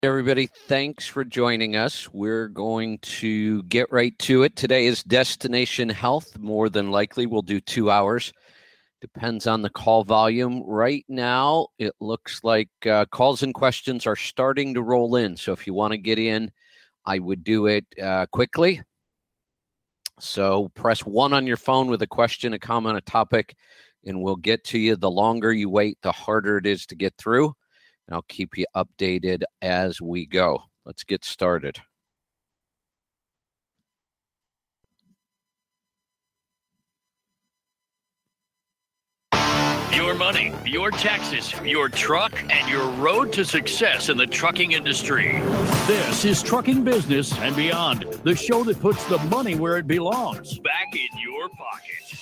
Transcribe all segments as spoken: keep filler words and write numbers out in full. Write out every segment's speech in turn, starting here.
Everybody, thanks for joining us. We're going to get right to it. Today is Destination Health. More than likely, we'll do two hours. Depends on the call volume. Right now, it looks like uh, calls and questions are starting to roll in. So if you want to get in, I would do it uh, quickly. So press one on your phone with a question, a comment, a topic, and we'll get to you. The longer you wait, the harder it is to get through. And I'll keep you updated as we go. Let's get started. Your money, your taxes, your truck, and your road to success in the trucking industry. This is Trucking Business and Beyond, the show that puts the money where it belongs, back in your pocket.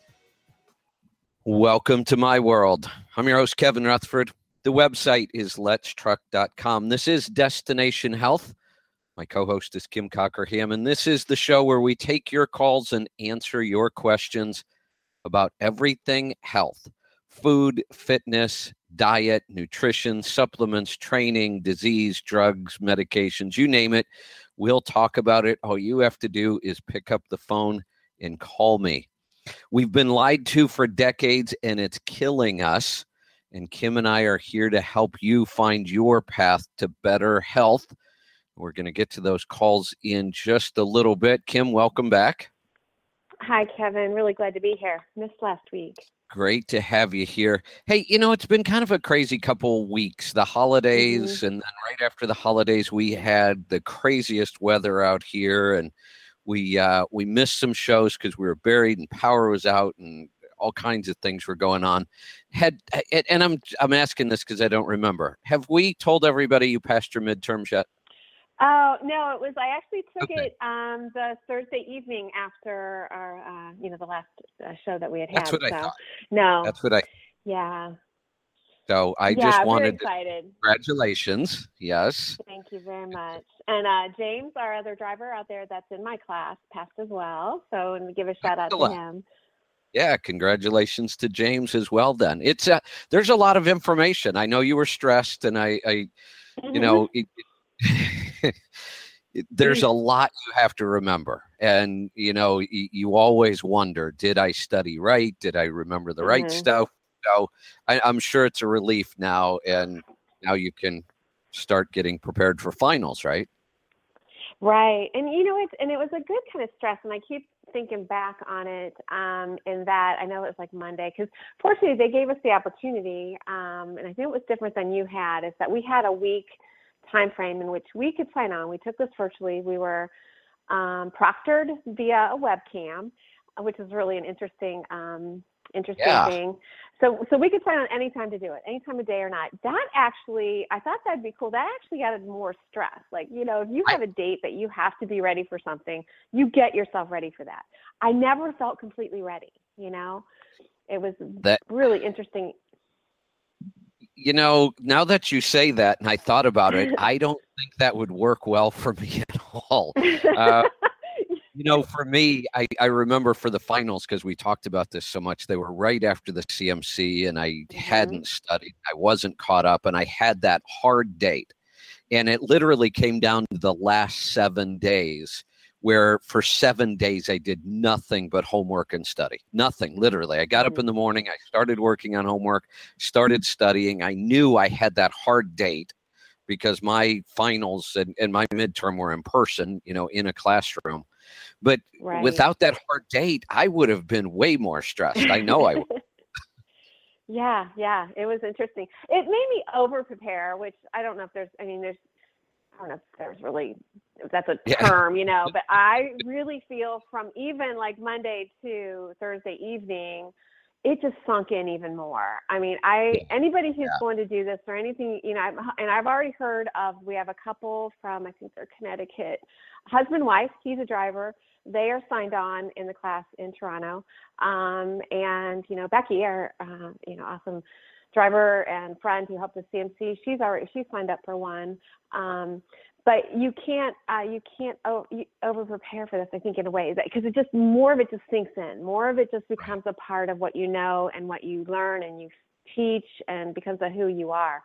Welcome to my world. I'm your host, Kevin Rutherford. The website is lets truck dot com. This is Destination Health. My co-host is Kim Cockerham, and this is the show where we take your calls and answer your questions about everything health, food, fitness, diet, nutrition, supplements, training, disease, drugs, medications, you name it. We'll talk about it. All you have to do is pick up the phone and call me. We've been lied to for decades, and it's killing us. And Kim and I are here to help you find your path to better health. We're going to get to those calls in just a little bit. Kim, welcome back. Hi, Kevin. Really glad to be here. Missed last week. Great to have you here. Hey, you know, it's been kind of a crazy couple of weeks, the holidays, mm-hmm. and then right after the holidays, we had the craziest weather out here, and we uh, we missed some shows because we were buried and power was out and all kinds of things were going on. Had and I'm I'm asking this because I don't remember. Have we told everybody you passed your midterms yet? Oh no, it was. I actually took okay. it um, the Thursday evening after our, uh, you know, the last uh, show that we had That's had. what so, I thought. No, that's what I. Yeah. So I yeah, just I'm wanted. Very excited. To, congratulations. Yes. Thank you very much. And uh, James, our other driver out there, that's in my class, passed as well. So, and we give a shout out to him. Yeah, congratulations to James as well. Then it's a, there's a lot of information. I know you were stressed, and I, I you know, it, it, there's a lot you have to remember, and you know, you, you always wonder: did I study right? Did I remember the right mm-hmm. stuff? So I, I'm sure it's a relief now, and now you can start getting prepared for finals, right? Right, and you know, it's and it was a good kind of stress, and I keep thinking back on it um, in that I know it was like Monday because fortunately they gave us the opportunity um, and I think it was different than you had is that we had a week time frame in which we could sign on. We took this virtually. We were um, proctored via a webcam, which is really an interesting um, interesting yeah. thing. So so we could sign on any time to do it, any time of day or night. That actually, I thought that'd be cool. That actually added more stress. Like, you know, if you have a date that you have to be ready for something, you get yourself ready for that. I never felt completely ready, you know. It was that, really interesting. You know, now that you say that and I thought about it, I don't think that would work well for me at all. Uh, You know, for me, I, I remember for the finals, because we talked about this so much, they were right after the C M C and I mm-hmm. hadn't studied. I wasn't caught up and I had that hard date. And it literally came down to the last seven days where for seven days I did nothing but homework and study. Nothing, literally. I got mm-hmm. up in the morning. I started working on homework, started studying. I knew I had that hard date because my finals and, and my midterm were in person, you know, in a classroom. But right. without that hard date, I would have been way more stressed. I know I would. yeah, yeah. It was interesting. It made me over-prepare, which I don't know if there's, I mean, there's, I don't know if there's really, if that's a term, yeah. you know, but I really feel from even like Monday to Thursday evening, it just sunk in even more. I mean, I yeah. anybody who's yeah. going to do this or anything, you know, I've, and I've already heard of, we have a couple from, I think they're Connecticut, husband, wife, he's a driver. They are signed on in the class in Toronto. Um, and, you know, Becky, our, uh, you know, awesome driver and friend who helped with C M C, she's already, she's signed up for one. Um, But you can't uh, you can't over prepare for this, I think, in a way, because it just more of it just sinks in. More of it just becomes a part of what you know and what you learn and you teach and becomes of who you are.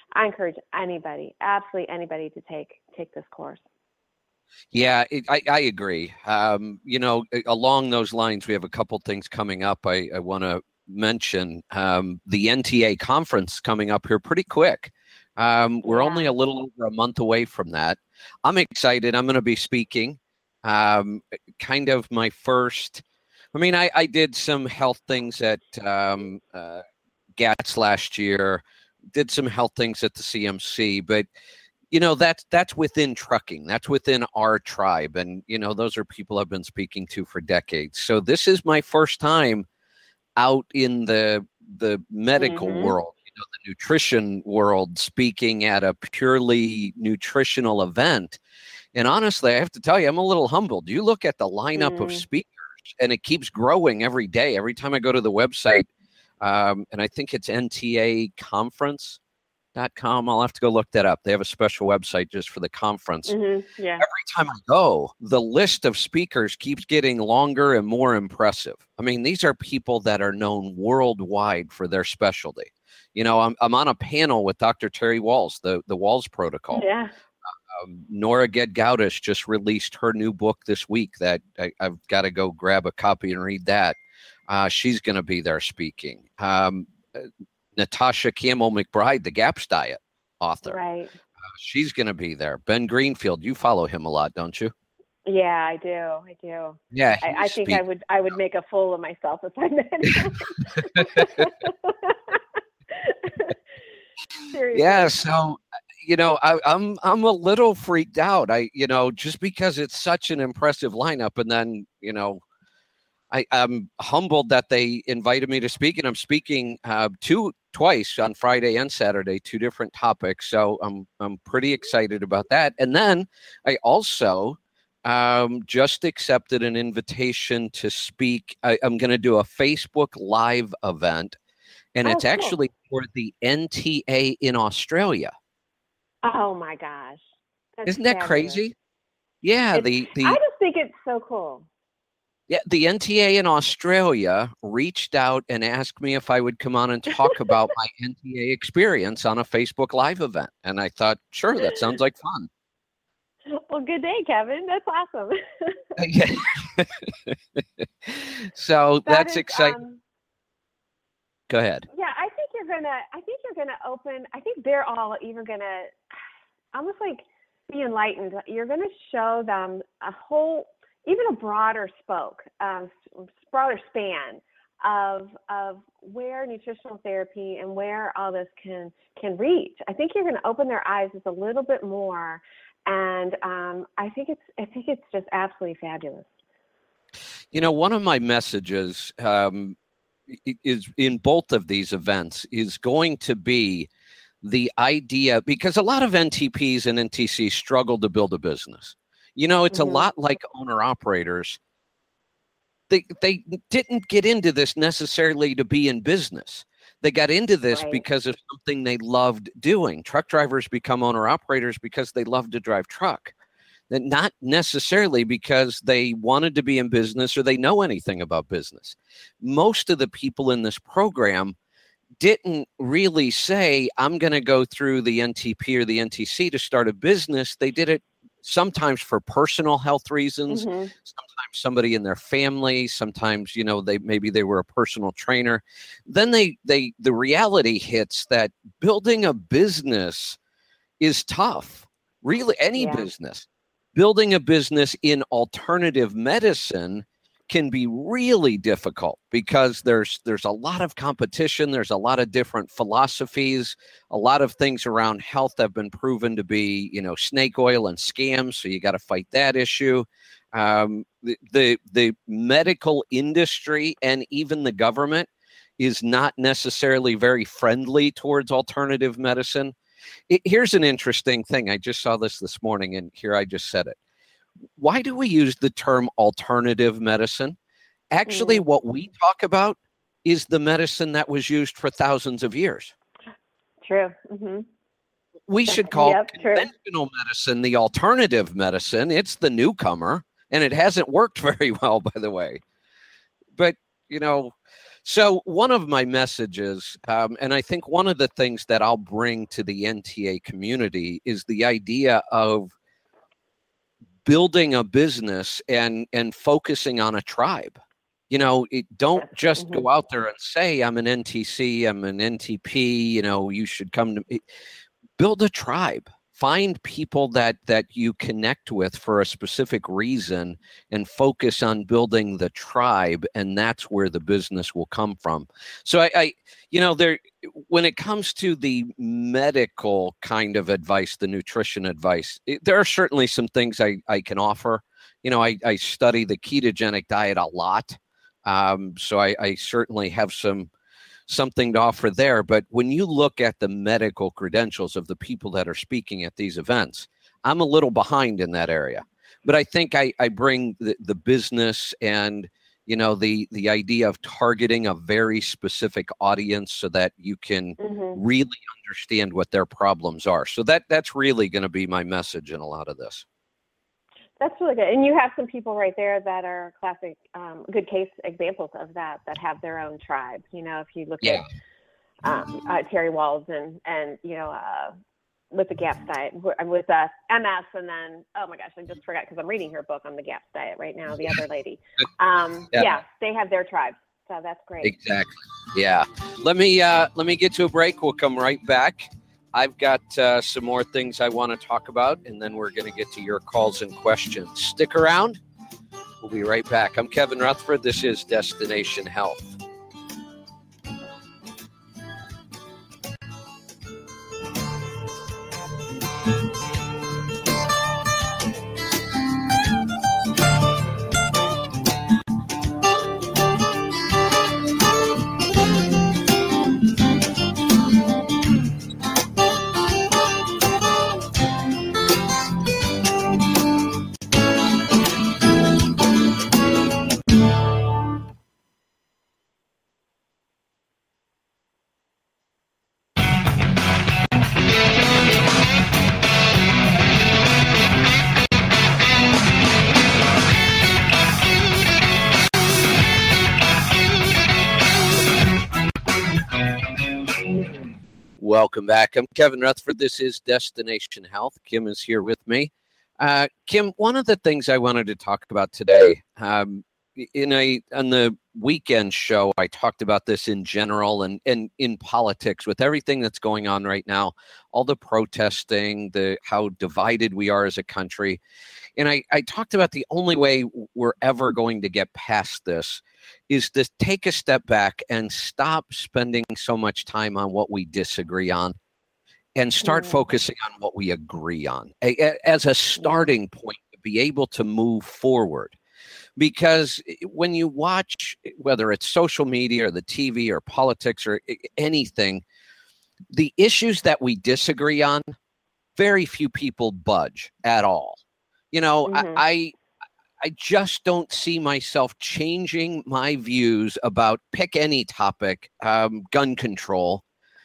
I encourage anybody, absolutely anybody, to take take this course. Yeah, it, I, I agree. Um, you know, along those lines, we have a couple things coming up. I, I want to mention um, the N T A conference coming up here pretty quick. Um, we're Yeah. only a little over a month away from that. I'm excited. I'm going to be speaking. Um, kind of my first. I mean, I, I did some health things at um, uh, GATS last year. Did some health things at the C M C, but you know, that's that's within trucking. That's within our tribe, and you know, those are people I've been speaking to for decades. So this is my first time out in the the medical Mm-hmm. world, you know, the nutrition world, speaking at a purely nutritional event. And honestly, I have to tell you, I'm a little humbled. You look at the lineup Mm. of speakers, and it keeps growing every day. Every time I go to the website, um, and I think it's N T A conference dot com. I'll have to go look that up. They have a special website just for the conference. Mm-hmm. Yeah. Every time I go, the list of speakers keeps getting longer and more impressive. I mean, these are people that are known worldwide for their specialty. You know, I'm I'm on a panel with Doctor Terry Walls, the, the Walls Protocol. Yeah. Um, Nora Gedgaudas just released her new book this week that I, I've got to go grab a copy and read that. Uh, she's going to be there speaking. Um, Natasha Campbell McBride, the GAPS Diet author. Right. Uh, she's going to be there. Ben Greenfield, you follow him a lot, don't you? Yeah, I do. I do. Yeah. I, I think I would I would make a fool of myself if I met. Seriously. Yeah. So, you know, I, I'm I'm a little freaked out. I, you know, just because it's such an impressive lineup, and then, you know, I, I'm humbled that they invited me to speak, and I'm speaking uh, two twice on Friday and Saturday, two different topics. So I'm I'm pretty excited about that. And then I also um, just accepted an invitation to speak. I, I'm going to do a Facebook Live event, and Oh, it's cool. actually for the N T A in Australia. Oh my gosh. That's Isn't that fabulous. crazy? Yeah, It's- the the I just think it's so cool. Yeah, the N T A in Australia reached out and asked me if I would come on and talk about my N T A experience on a Facebook Live event. And I thought, sure, that sounds like fun. Well, good day, Kevin. That's awesome. Yeah. So That that's is, exciting. um, Go ahead. Yeah, I think you're gonna. I think you're gonna open. I think they're all even gonna, almost like be enlightened. You're gonna show them a whole, even a broader spoke, um, broader span of of where nutritional therapy and where all this can can reach. I think you're gonna open their eyes just a little bit more, and um, I think it's I think it's just absolutely fabulous. You know, one of my messages um, is in both of these events is going to be the idea, because a lot of N T Ps and N T Cs struggle to build a business. You know, it's Mhm. a lot like owner operators. They they didn't get into this necessarily to be in business. They got into this Right. because of something they loved doing. Truck drivers become owner operators because they love to drive truck. And not necessarily because they wanted to be in business or they know anything about business. Most of the people in this program didn't really say, I'm going to go through the N T P or the N T C to start a business. They did it sometimes for personal health reasons, Mhm. sometimes somebody in their family, sometimes, you know, they maybe they were a personal trainer. Then they they the reality hits that building a business is tough. Really, any Yeah. business. Building a business in alternative medicine can be really difficult because there's there's a lot of competition. There's a lot of different philosophies. A lot of things around health have been proven to be, you know, snake oil and scams. So you got to fight that issue. Um, the, the the medical industry and even the government is not necessarily very friendly towards alternative medicine. It, here's an interesting thing. I just saw this this morning, and here I just said it. Why do we use the term alternative medicine? Actually, Mm. what we talk about is the medicine that was used for thousands of years. True. Mhm. We should call Yep, true. conventional medicine the alternative medicine. It's the newcomer, and it hasn't worked very well, by the way. But, you know, So one of my messages, um, and I think one of the things that I'll bring to the N T A community is the idea of building a business and and focusing on a tribe. You know, it, don't just mm-hmm. go out there and say, I'm an N T C, I'm an N T P, you know, you should come to me. Build a tribe. Find people that that you connect with for a specific reason and focus on building the tribe, and that's where the business will come from. So I, I you know, there when it comes to the medical kind of advice, the nutrition advice, it, there are certainly some things I, I can offer. You know, I, I study the ketogenic diet a lot. Um, so I, I certainly have some something to offer there. But when you look at the medical credentials of the people that are speaking at these events, I'm a little behind in that area. But I think I, I bring the, the business and, you know, the the idea of targeting a very specific audience so that you can mm-hmm. really understand what their problems are. So that that's really going to be my message in a lot of this. That's really good. And you have some people right there that are classic, um, good case examples of that, that have their own tribe. You know, if you look yeah. at um, uh, Terry Walls and, and you know, uh, with the GAPS diet, with uh, M S, and then, oh my gosh, I just forgot because I'm reading her book on the GAPS diet right now, the other lady. Um, yeah. yeah, they have their tribe. So that's great. Exactly. Yeah. Let me, uh, let me get to a break. We'll come right back. I've got uh, some more things I want to talk about, and then we're going to get to your calls and questions. Stick around. We'll be right back. I'm Kevin Rutherford. This is Destination Health. Welcome back. I'm Kevin Rutherford. This is Destination Health. Kim is here with me. Uh, Kim, one of the things I wanted to talk about today, um, in a on the weekend show, I talked about this in general and, and in politics with everything that's going on right now, all the protesting, the how divided we are as a country. And I, I talked about the only way we're ever going to get past this is to take a step back and stop spending so much time on what we disagree on and start yeah. focusing on what we agree on as a starting point to be able to move forward. Because when you watch, whether it's social media or the T V or politics or anything, the issues that we disagree on, very few people budge at all. You know, mm-hmm. I, I just don't see myself changing my views about pick any topic, um, gun control,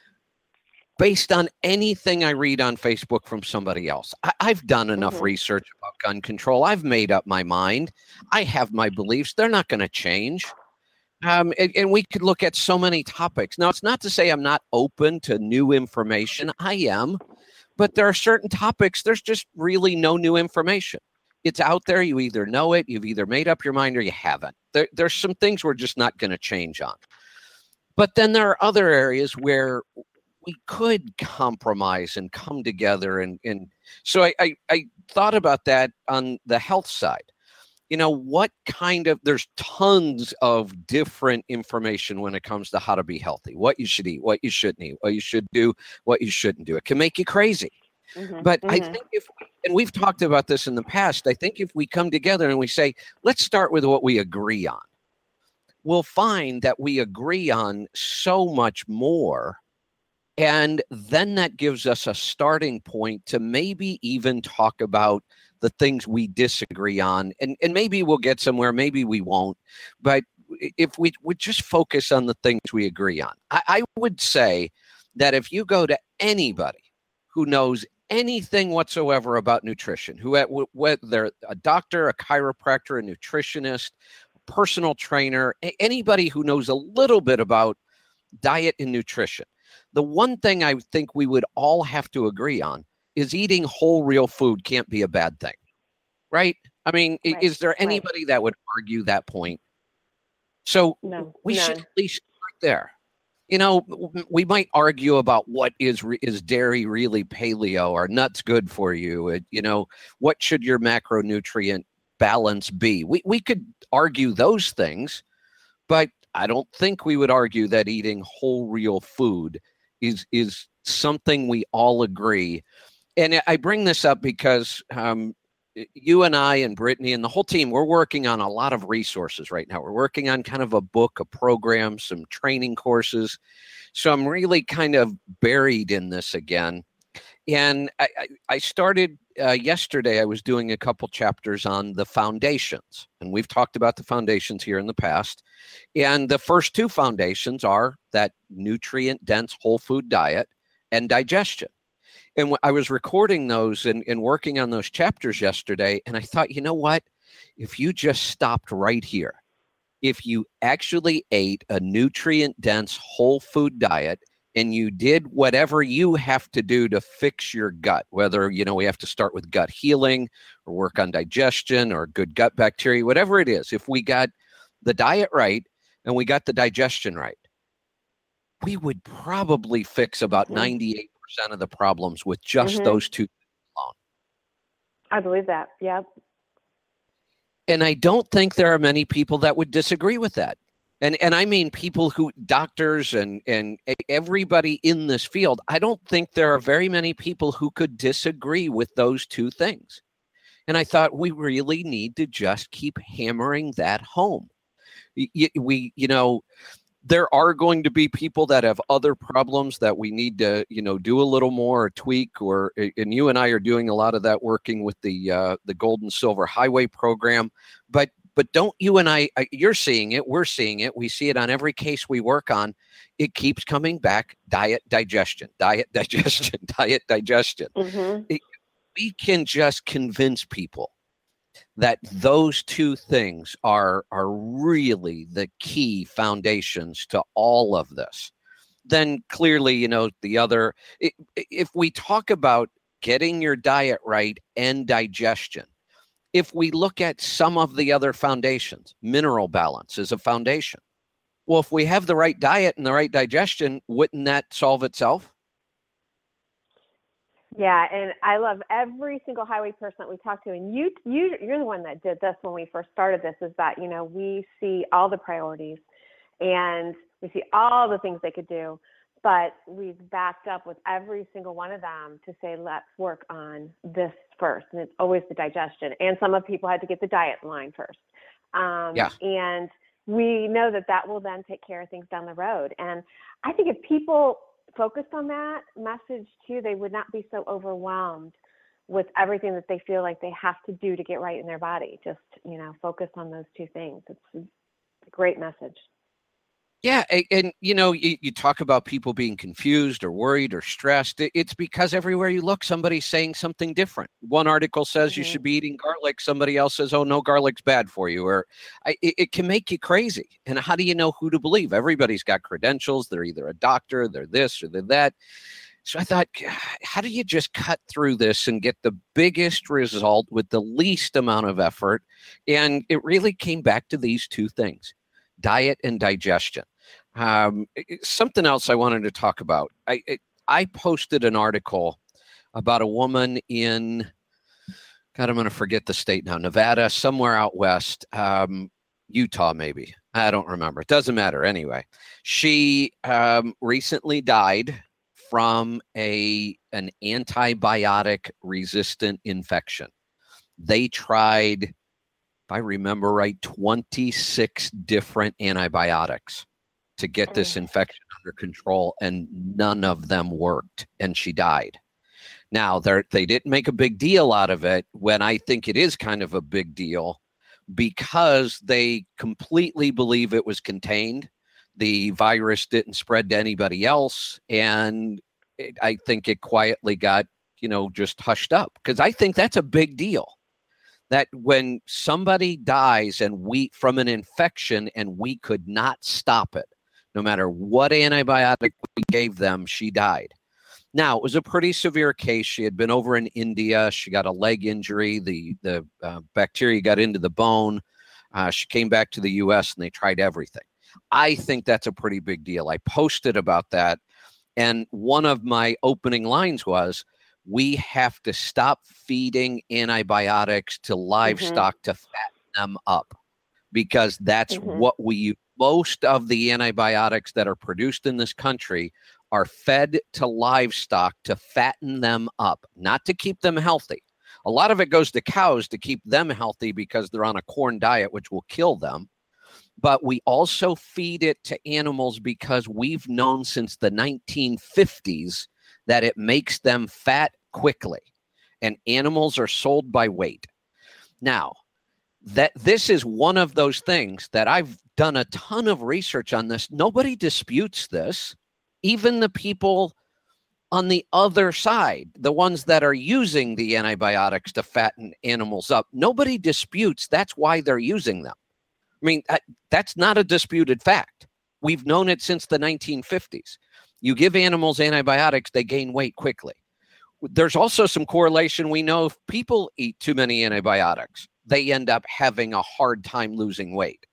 based on anything I read on Facebook from somebody else. I, I've done enough mm-hmm. research about gun control. I've made up my mind. I have my beliefs. They're not going to change. Um, and, and we could look at so many topics. Now, it's not to say I'm not open to new information. I am. But there are certain topics, there's just really no new information. It's out there. You either know it, you've either made up your mind, or you haven't. There, there's some things we're just not going to change on. But then there are other areas where we could compromise and come together. And, and so I, I, I thought about that on the health side. You know, what kind of, there's tons of different information when it comes to how to be healthy, what you should eat, what you shouldn't eat, what you should do, what you shouldn't do. It can make you crazy. Mm-hmm, but mm-hmm. I think if, and we've talked about this in the past, I think if we come together and we say, let's start with what we agree on, we'll find that we agree on so much more. And then that gives us a starting point to maybe even talk about the things we disagree on. And, and maybe we'll get somewhere, maybe we won't. But if we would just focus on the things we agree on, I, I would say that if you go to anybody who knows anything whatsoever about nutrition, who whether a doctor, a chiropractor, a nutritionist, personal trainer, anybody who knows a little bit about diet and nutrition, the one thing I think we would all have to agree on is eating whole, real food can't be a bad thing, right? I mean, right. is there anybody right. that would argue that point? So no, we none. should at least start there. You know, we might argue about what is is dairy really paleo, or nuts good for you? You know, what should your macronutrient balance be? We we could argue those things, but I don't think we would argue that eating whole, real food is is something we all agree. And I bring this up because um, you and I and Brittany and the whole team, we're working on a lot of resources right now. We're working on kind of a book, a program, some training courses. So I'm really kind of buried in this again. And I, I started uh, yesterday, I was doing a couple chapters on the foundations. And we've talked about the foundations here in the past. And the first two foundations are that nutrient-dense whole food diet and digestion. And I was recording those and, and working on those chapters yesterday, and I thought, you know what? If you just stopped right here, if you actually ate a nutrient-dense whole food diet and you did whatever you have to do to fix your gut, whether, you know, we have to start with gut healing or work on digestion or good gut bacteria, whatever it is, if we got the diet right and we got the digestion right, we would probably fix about ninety-eight percent of the problems with just mm-hmm. those two alone. I believe that. Yeah. And I don't think there are many people that would disagree with that. And and I mean people who, doctors and, and everybody in this field, I don't think there are very many people who could disagree with those two things. And I thought we really need to just keep hammering that home. We, you know, there are going to be people that have other problems that we need to, you know, do a little more or tweak, or, and you and I are doing a lot of that working with the uh, the Gold and Silver Highway program. But but don't you and I, you're seeing it, we're seeing it, we see it on every case we work on. It keeps coming back: diet, digestion, diet, digestion, diet, digestion. Mm-hmm. It, we can just convince people that those two things are are really the key foundations to all of this. Then clearly, you know, the other, if we talk about getting your diet right and digestion, if we look at some of the other foundations, mineral balance is a foundation. Well, if we have the right diet and the right digestion, wouldn't that solve itself? Yeah, and I love every single highway person that we talk to, and you, you, you're the one that did this when we first started this, is that, you know, we see all the priorities and we see all the things they could do, but we've backed up with every single one of them to say, let's work on this first. And it's always the digestion. And some of people had to get the diet in line first. Um, yeah. And we know that that will then take care of things down the road. And I think if people focused on that message too, they would not be so overwhelmed with everything that they feel like they have to do to get right in their body. Just, you know, focus on those two things. It's a great message. Yeah. And, and you know, you, you talk about people being confused or worried or stressed. It's because everywhere you look, somebody's saying something different. One article says mm-hmm. you should be eating garlic. Somebody else says, oh, no, garlic's bad for you. Or I, it, it can make you crazy. And how do you know who to believe? Everybody's got credentials. They're either a doctor, they're this or they're that. So I thought, how do you just cut through this and get the biggest result with the least amount of effort? And it really came back to these two things: diet and digestion. Um, something else I wanted to talk about. I I posted an article about a woman in, God, I'm going to forget the state now, Nevada, somewhere out west, um, Utah maybe. I don't remember. It doesn't matter. Anyway, she um, recently died from a an antibiotic resistant infection. They tried, if I remember right, twenty-six different antibiotics to get this infection under control, and none of them worked, and she died. Now, they didn't make a big deal out of it, when I think it is kind of a big deal, because they completely believe it was contained. The virus didn't spread to anybody else, and it, I think it quietly got, you know, just hushed up, because I think that's a big deal. that when somebody dies and we from an infection and we could not stop it, no matter what antibiotic we gave them, she died. Now, it was a pretty severe case. She had been over in India. She got a leg injury. The, the uh, bacteria got into the bone. Uh, she came back to the U S and they tried everything. I think that's a pretty big deal. I posted about that. And one of my opening lines was, we have to stop feeding antibiotics to livestock mm-hmm. to fatten them up, because that's mm-hmm. what we use. Most of the antibiotics that are produced in this country are fed to livestock to fatten them up, not to keep them healthy. A lot of it goes to cows to keep them healthy because they're on a corn diet, which will kill them. But we also feed it to animals because we've known since the nineteen fifties that it makes them fat quickly. And animals are sold by weight. Now, that this is one of those things that I've done a ton of research on this. Nobody disputes this. Even the people on the other side, the ones that are using the antibiotics to fatten animals up, nobody disputes that's why they're using them. I mean, that, that's not a disputed fact. We've known it since the nineteen fifties. You give animals antibiotics, they gain weight quickly. There's also some correlation. We know if people eat too many antibiotics, they end up having a hard time losing weight.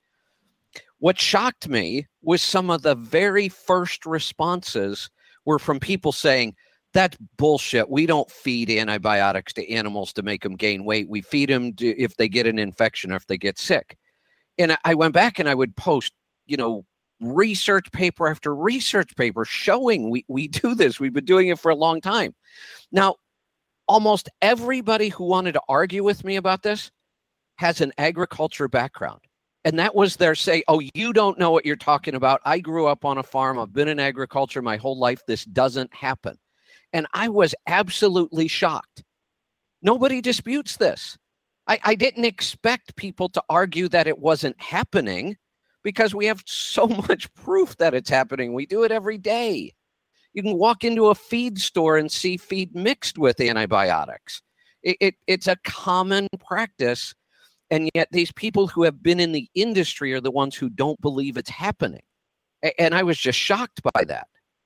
What shocked me was some of the very first responses were from people saying, that's bullshit. We don't feed antibiotics to animals to make them gain weight. We feed them to, if they get an infection or if they get sick. And I went back and I would post, you know, research paper after research paper showing we, we do this. We've been doing it for a long time. Now, almost everybody who wanted to argue with me about this has an agriculture background. And that was their say, oh, you don't know what you're talking about. I grew up on a farm. I've been in agriculture my whole life. This doesn't happen. And I was absolutely shocked. Nobody disputes this. I, I didn't expect people to argue that it wasn't happening because we have so much proof that it's happening. We do it every day. You can walk into a feed store and see feed mixed with antibiotics. It, it, it's a common practice. And yet these people who have been in the industry are the ones who don't believe it's happening. And I was just shocked by that.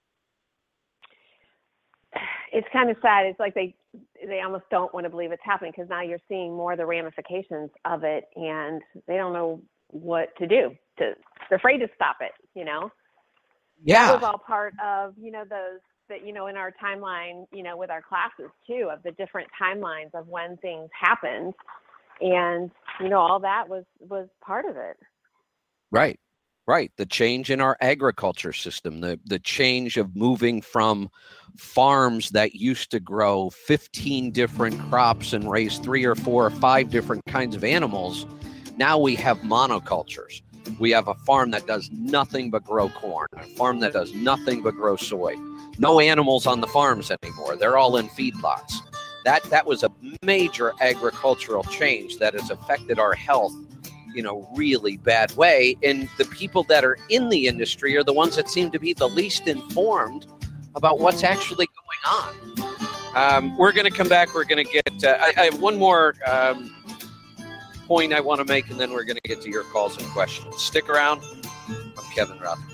It's kind of sad. It's like they they almost don't want to believe it's happening because now you're seeing more of the ramifications of it and they don't know what to do. To, they're afraid to stop it, you know? Yeah. That was all part of, you know, those that, you know, in our timeline, you know, with our classes too, of the different timelines of when things happened. And, you know, all that was, was part of it. Right, right. The change in our agriculture system, the, the change of moving from farms that used to grow fifteen different crops and raise three or four or five different kinds of animals. Now we have monocultures. We have a farm that does nothing but grow corn, a farm that does nothing but grow soy. No animals on the farms anymore. They're all in feedlots. That that was a major agricultural change that has affected our health in a really bad way. And the people that are in the industry are the ones that seem to be the least informed about what's actually going on. Um, we're going to come back. We're going to get, uh, I, I have one more um, point I want to make, and then we're going to get to your calls and questions. Stick around. I'm Kevin Rutherford.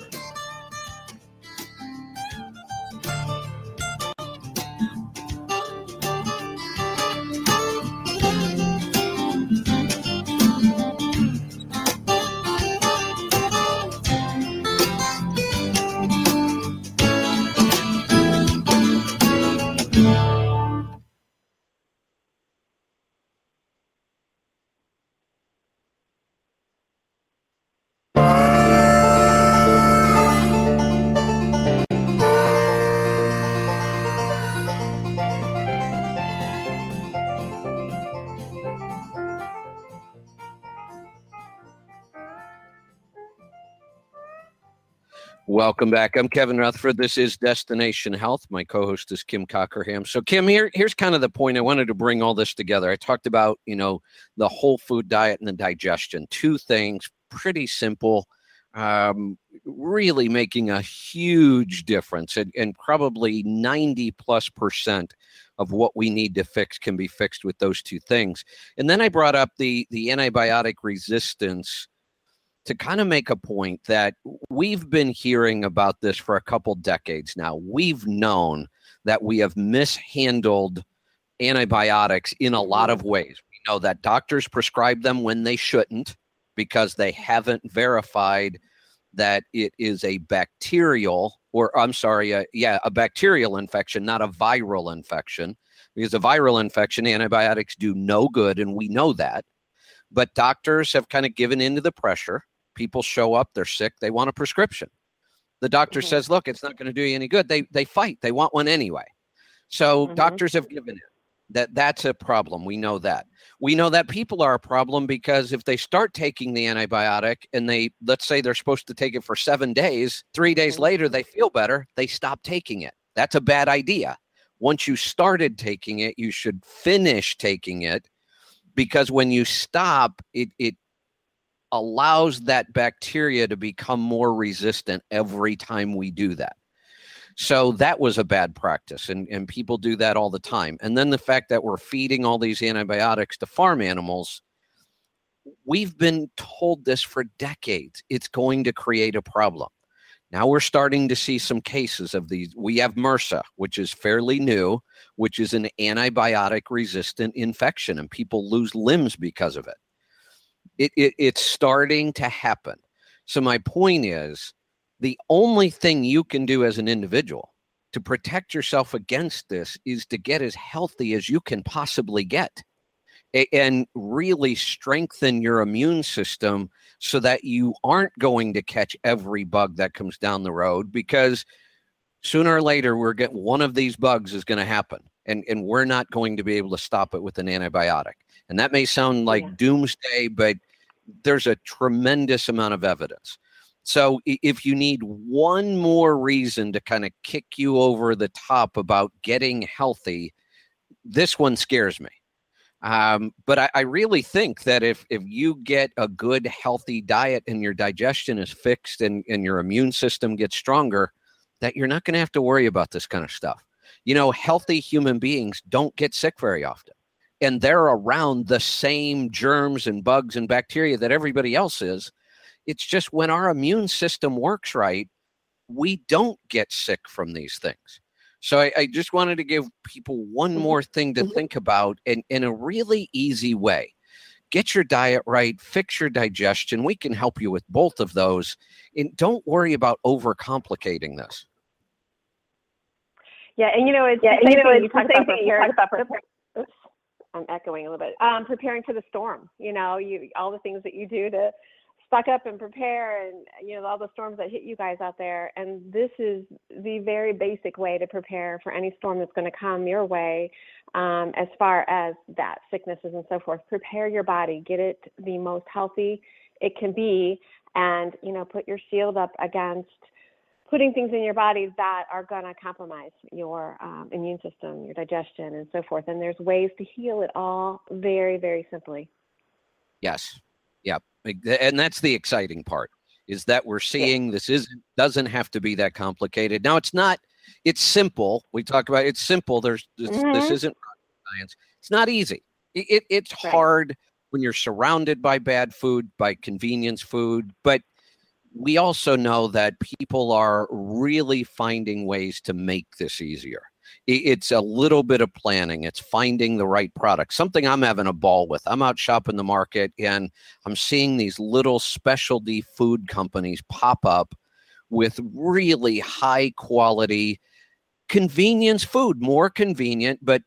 Welcome back. I'm Kevin Rutherford. This is Destination Health. My co-host is Kim Cockerham. So Kim, here, here's kind of the point. I wanted to bring all this together. I talked about, you know, the whole food diet and the digestion. Two things, pretty simple, um, really making a huge difference. And, and probably ninety plus percent of what we need to fix can be fixed with those two things. And then I brought up the the antibiotic resistance to kind of make a point that we've been hearing about this for a couple decades now. We've known that we have mishandled antibiotics in a lot of ways. We know that doctors prescribe them when they shouldn't because they haven't verified that it is a bacterial, or I'm sorry, uh, yeah, a bacterial infection, not a viral infection. Because a viral infection, antibiotics do no good, and we know that. But doctors have kind of given into the pressure. People show up, they're sick, they want a prescription. The doctor mm-hmm. says, look, it's not going to do you any good. They they fight, they want one anyway. So mm-hmm. doctors have given it. That that's a problem. We know that. We know that people are a problem because if they start taking the antibiotic and they, let's say they're supposed to take it for seven days, three days mm-hmm. later, they feel better, they stop taking it. That's a bad idea. Once you started taking it, you should finish taking it, because when you stop, it it allows that bacteria to become more resistant every time we do that. So that was a bad practice, and, and people do that all the time. And then the fact that we're feeding all these antibiotics to farm animals, we've been told this for decades. It's going to create a problem. Now we're starting to see some cases of these. We have MRSA, which is fairly new, which is an antibiotic-resistant infection, and people lose limbs because of it. It, it. It's starting to happen. So my point is, the only thing you can do as an individual to protect yourself against this is to get as healthy as you can possibly get and really strengthen your immune system so that you aren't going to catch every bug that comes down the road, because sooner or later we're get one of these bugs is going to happen, and, and we're not going to be able to stop it with an antibiotic. And that may sound like yeah. doomsday, but there's a tremendous amount of evidence. So if you need one more reason to kind of kick you over the top about getting healthy, this one scares me. Um, but I, I really think that if if you get a good, healthy diet and your digestion is fixed and, and your immune system gets stronger, that you're not going to have to worry about this kind of stuff. You know, healthy human beings don't get sick very often, and they're around the same germs and bugs and bacteria that everybody else is. It's just when our immune system works right, we don't get sick from these things. So I, I just wanted to give people one more thing to think about in, in a really easy way. Get your diet right, fix your digestion. We can help you with both of those. And don't worry about overcomplicating this. Yeah, and you know, it's yeah, the same you know, thing you talked about preparing. Oops, I'm echoing a little bit. Um, preparing for the storm. You know, you all the things that you do to stock up and prepare, and you know all the storms that hit you guys out there. And this is the very basic way to prepare for any storm that's going to come your way. Um, as far as that, sicknesses and so forth, prepare your body, get it the most healthy it can be, and you know put your shield up against putting things in your body that are going to compromise your um, immune system, your digestion, and so forth. And there's ways to heal it all very, very simply. Yes. Yeah. And that's the exciting part, is that we're seeing yeah. this isn't doesn't have to be that complicated. Now it's not, it's simple. We talk about it's simple. There's this, mm-hmm. this isn't science. It's not easy. It, it it's right. hard when you're surrounded by bad food, by convenience food, but we also know that people are really finding ways to make this easier. It's a little bit of planning. It's finding the right product. Something I'm having a ball with. I'm out shopping the market and I'm seeing these little specialty food companies pop up with really high quality convenience food, more convenient, but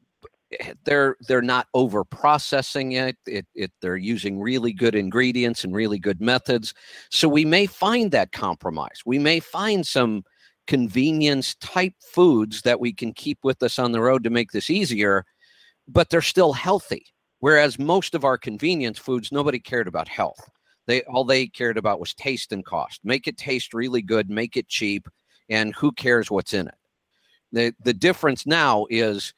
they're they're not over processing it. It, it. They're using really good ingredients and really good methods. So we may find that compromise. We may find some convenience type foods that we can keep with us on the road to make this easier, but they're still healthy. Whereas most of our convenience foods, nobody cared about health. They all they cared about was taste and cost. Make it taste really good, make it cheap, and who cares what's in it? The the difference now is,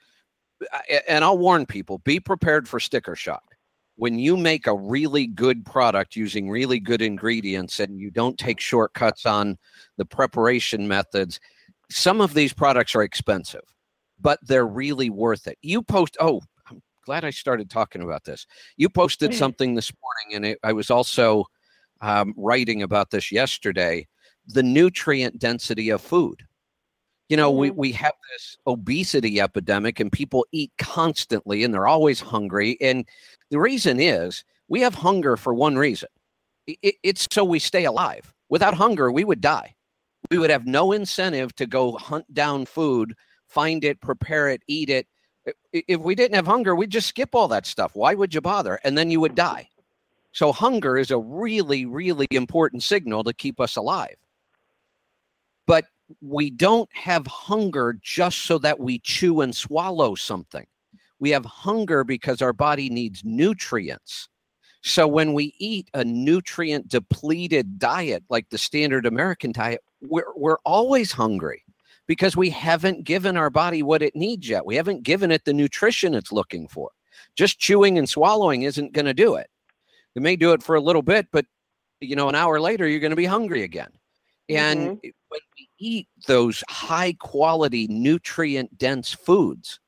and I'll warn people, be prepared for sticker shock. When you make a really good product using really good ingredients and you don't take shortcuts on the preparation methods, some of these products are expensive. but they're really worth it. You post, oh, I'm glad I started talking about this. You posted something this morning, and it, I was also um, writing about this yesterday, the nutrient density of food. You know, mm-hmm. we, we have this obesity epidemic, and people eat constantly, and they're always hungry. And the reason is we have hunger for one reason. It, it's so we stay alive. Without hunger, we would die. We would have no incentive to go hunt down food, find it, prepare it, eat it. If we didn't have hunger, we'd just skip all that stuff. Why would you bother? And then you would die. So hunger is a really, really important signal to keep us alive. But we don't have hunger just so that we chew and swallow something. We have hunger because our body needs nutrients. So when we eat a nutrient depleted diet, like the standard American diet, we're, we're always hungry because we haven't given our body what it needs yet. We haven't given it the nutrition it's looking for. Just chewing and swallowing isn't going to do it. It may do it for a little bit, but you know, an hour later, you're going to be hungry again. And mm-hmm. when we eat those high quality, nutrient dense foods,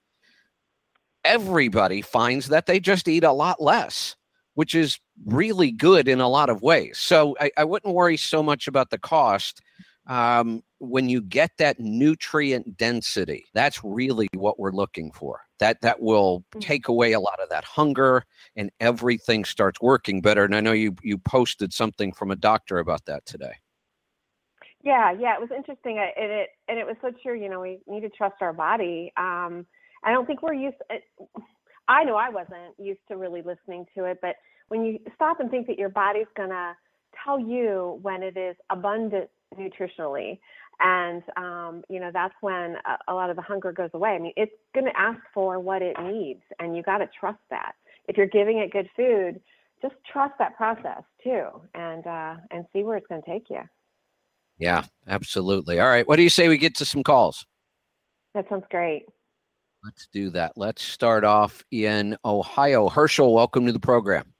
everybody finds that they just eat a lot less, which is really good in a lot of ways. So I, I wouldn't worry so much about the cost. Um, when you get that nutrient density, that's really what we're looking for. That that will take away a lot of that hunger, and everything starts working better. And I know you you posted something from a doctor about that today. Yeah, yeah, it was interesting, I, and it and it was so true. You know, we need to trust our body. Um, I don't think we're used. It, I know I wasn't used to really listening to it, but when you stop and think that your body's gonna tell you when it is abundant nutritionally, and um, you know, that's when a, a lot of the hunger goes away. I mean, it's gonna ask for what it needs, and you got to trust that. If you're giving it good food, just trust that process too, and uh, and see where it's gonna take you. Yeah, absolutely. All right. What do you say we get to some calls? That sounds great. Let's do that. Let's start off in Ohio. Herschel, welcome to the program.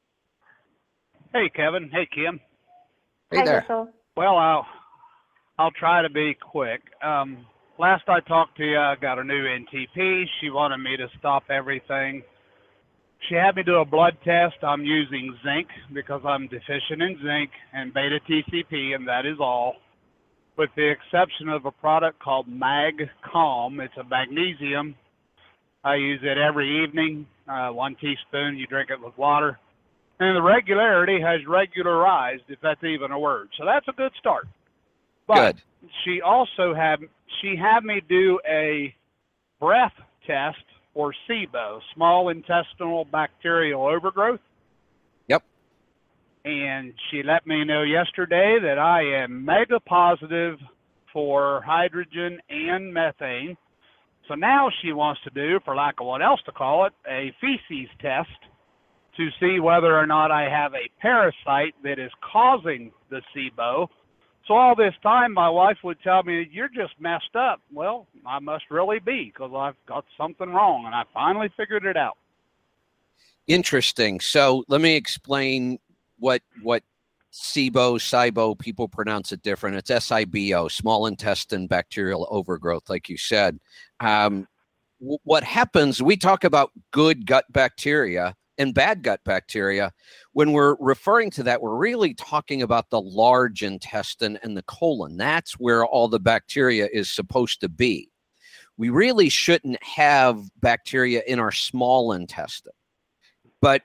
Hey, Kevin. Hey, Kim. Hey Hi, there. Herschel. Well, I'll, I'll try to be quick. Um, last I talked to you, I got a new N T P. She wanted me to stop everything. She had me do a blood test. I'm using zinc because I'm deficient in zinc and beta T C P, and that is all, with the exception of a product called Mag Calm. It's a magnesium. I use it every evening, uh, one teaspoon. You drink it with water. And the regularity has regularized, if that's even a word. So that's a good start. But good. She also had, she had me do a breath test or SIBO, small intestinal bacterial overgrowth. Yep. And she let me know yesterday that I am mega positive for hydrogen and methane. So now she wants to do, for lack of what else to call it, a feces test to see whether or not I have a parasite that is causing the SIBO. So all this time, my wife would tell me, you're just messed up. Well, I must really be, because I've got something wrong, and I finally figured it out. Interesting. So let me explain what what SIBO, SIBO, people pronounce it different. It's S I B O, small intestine bacterial overgrowth, like you said. Um, w- what happens, we talk about good gut bacteria and bad gut bacteria. When we're referring to that, we're really talking about the large intestine and the colon. That's where all the bacteria is supposed to be. We really shouldn't have bacteria in our small intestine. But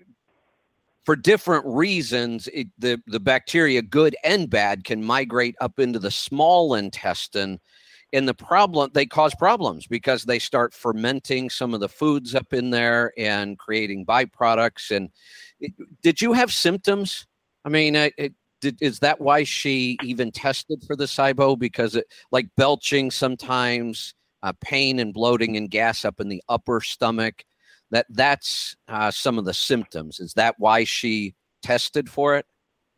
for different reasons, it, the, the bacteria, good and bad, can migrate up into the small intestine. And the problem, they cause problems because they start fermenting some of the foods up in there and creating byproducts. And it, did you have symptoms? I mean, it, it, did, is that why she even tested for the SIBO? Because it, like belching sometimes, uh, pain and bloating and gas up in the upper stomach, that that's uh, some of the symptoms. Is that why she tested for it?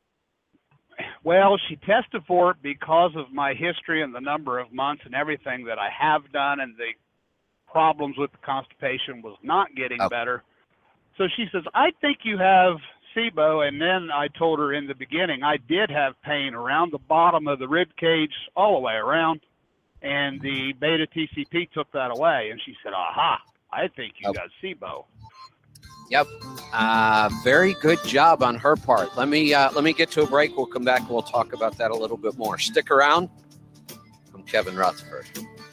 Well, she tested for it because of my history and the number of months and everything that I have done, and the problems with the constipation was not getting oh. better. So she says, I think you have SIBO. And then I told her in the beginning I did have pain around the bottom of the rib cage all the way around, and the beta T C P took that away. And she said, aha, I think you Oh. got SIBO. Yep. Uh, very good job on her part. Let me uh, let me get to a break. We'll come back and we'll talk about that a little bit more. Stick around. I'm Kevin Rutherford.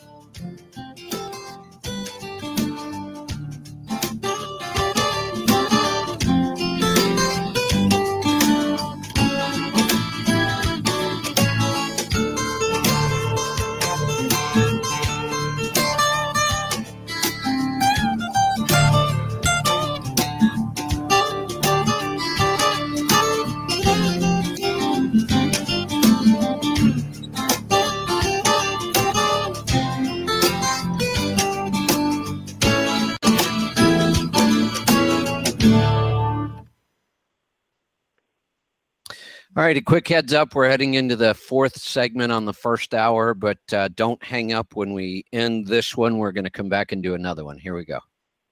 All right, a quick heads up. We're heading into the fourth segment on the first hour, but uh, don't hang up when we end this one. We're going to come back and do another one. Here we go.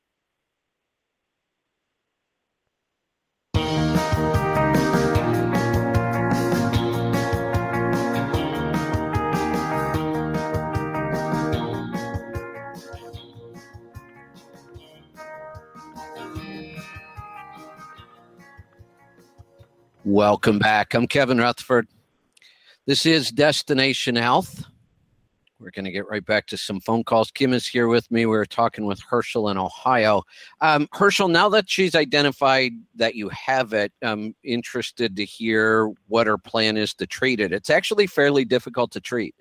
Welcome back. I'm Kevin Rutherford. This is Destination Health. We're going to get right back to some phone calls. Kim is here with me. We're talking with Herschel in Ohio. Um, Herschel, now that she's identified that you have it, I'm interested to hear what her plan is to treat it. It's actually fairly difficult to treat.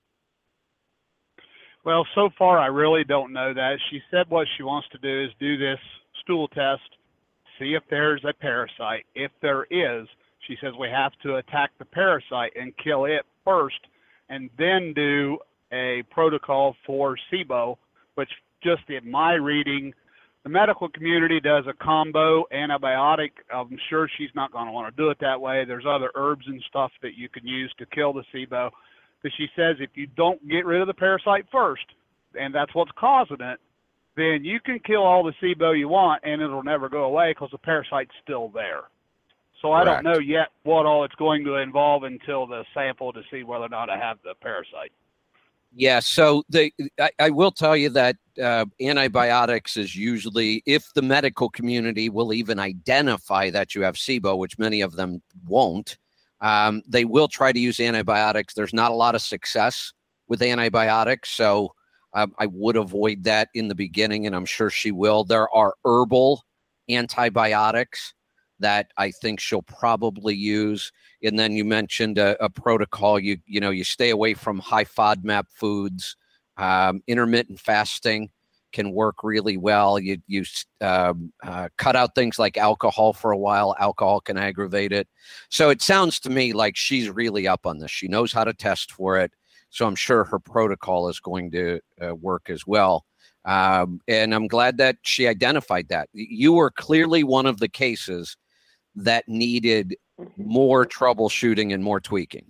Well, so far, I really don't know that. She said what she wants to do is do this stool test, see if there's a parasite. If there is, she says we have to attack the parasite and kill it first, and then do a protocol for SIBO, which just in my reading, the medical community does a combo antibiotic. I'm sure she's not going to want to do it that way. There's other herbs and stuff that you can use to kill the SIBO. But she says if you don't get rid of the parasite first, and that's what's causing it, then you can kill all the SIBO you want, and it'll never go away because the parasite's still there. So I Correct. don't know yet what all it's going to involve until the sample to see whether or not I have the parasite. Yeah, so the I, I will tell you that uh, antibiotics is usually, if the medical community will even identify that you have SIBO, which many of them won't, um, they will try to use antibiotics. There's not a lot of success with antibiotics, so um, I would avoid that in the beginning, and I'm sure she will. There are herbal antibiotics that I think she'll probably use. And then you mentioned a, a protocol. You you know, you stay away from high FODMAP foods. Um, intermittent fasting can work really well. You you um, uh, cut out things like alcohol for a while. Alcohol can aggravate it. So it sounds to me like she's really up on this. She knows how to test for it. So I'm sure her protocol is going to uh, work as well. Um, and I'm glad that she identified that. You were clearly one of the cases that needed more troubleshooting and more tweaking.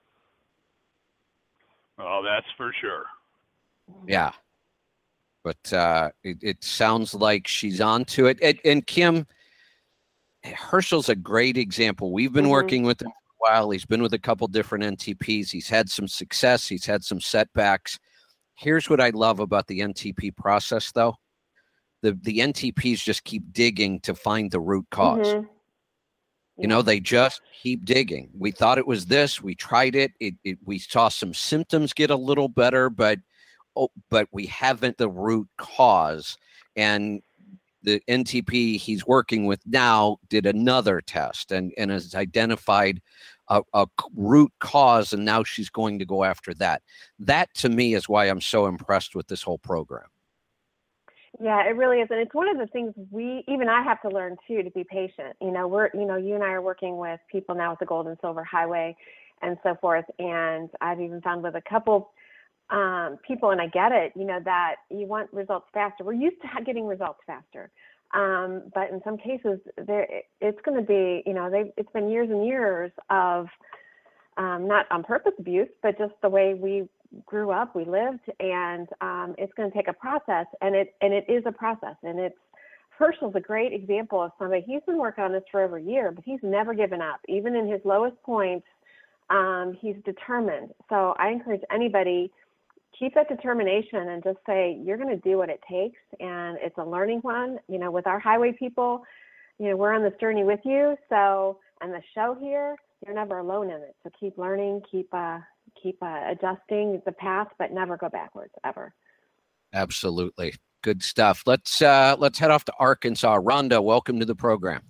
Oh, that's for sure. Yeah. But uh, it, it sounds like she's onto it. And, and Kim, Herschel's a great example. We've been mm-hmm. working with him for a while. He's been with a couple different N T Ps. He's had some success. He's had some setbacks. Here's what I love about the N T P process, though. The, the N T Ps just keep digging to find the root cause. Mm-hmm. You know, they just keep digging. We thought it was this. We tried it. It, it we saw some symptoms get a little better, but oh, but we haven't the root cause. And the N T P he's working with now did another test and, and has identified a, a root cause, and now she's going to go after that. That, to me, is why I'm so impressed with this whole program. Yeah, it really is. And it's one of the things we, even I have to learn too, to be patient. You know, we're, you know, you and I are working with people now with the Gold and Silver Highway and so forth. And I've even found with a couple um, people, and I get it, you know, that you want results faster. We're used to getting results faster. Um, but in some cases there, it's going to be, you know, they it's been years and years of um, not on purpose abuse, but just the way we grew up, we lived, and um, it's going to take a process, and it and it is a process, and it's Herschel's a great example of somebody. He's been working on this for over a year, but he's never given up, even in his lowest points. Um, he's determined. So I encourage anybody, keep that determination and just say, you're going to do what it takes. And it's a learning one. You know, with our highway people, you know, we're on this journey with you. So, and the show here, you're never alone in it. So keep learning, keep, uh, keep uh, adjusting the path, but never go backwards ever. Absolutely. Good stuff. Let's, uh, let's head off to Arkansas. Rhonda, welcome to the program.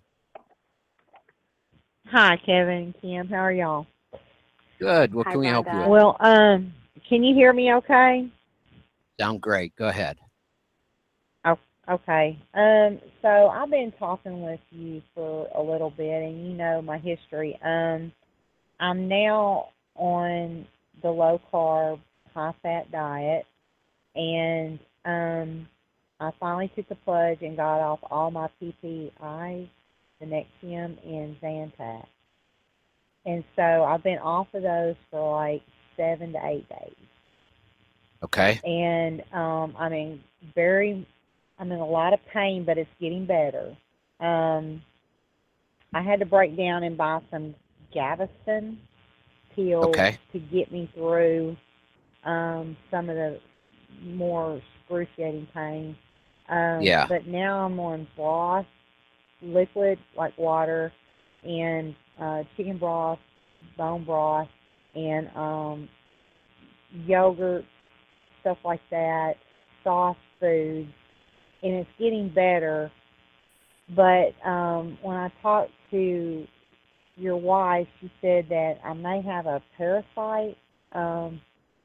Hi, Kevin and Kim. How are y'all? Good. What Hi, can we help Rhonda. you with? Well, um, can you hear me okay? Sound great. Go ahead. Oh, okay. Um, so I've been talking with you for a little bit, and you know my history. Um, I'm now on the low-carb, high-fat diet, and um, I finally took the plunge and got off all my P P Is, the Nexium and Zantac. And so I've been off of those for like seven to eight days. Okay. And um, I'm in very, I'm in a lot of pain, but it's getting better. Um, I had to break down and buy some Gaviscon pills Okay. to get me through um, some of the more excruciating pain. Um, Yeah. But now I'm on broth, liquid like water, and uh, chicken broth, bone broth, and um, yogurt, stuff like that, soft foods, and it's getting better. But um, when I talked to your wife, she said that I may have a parasite, um,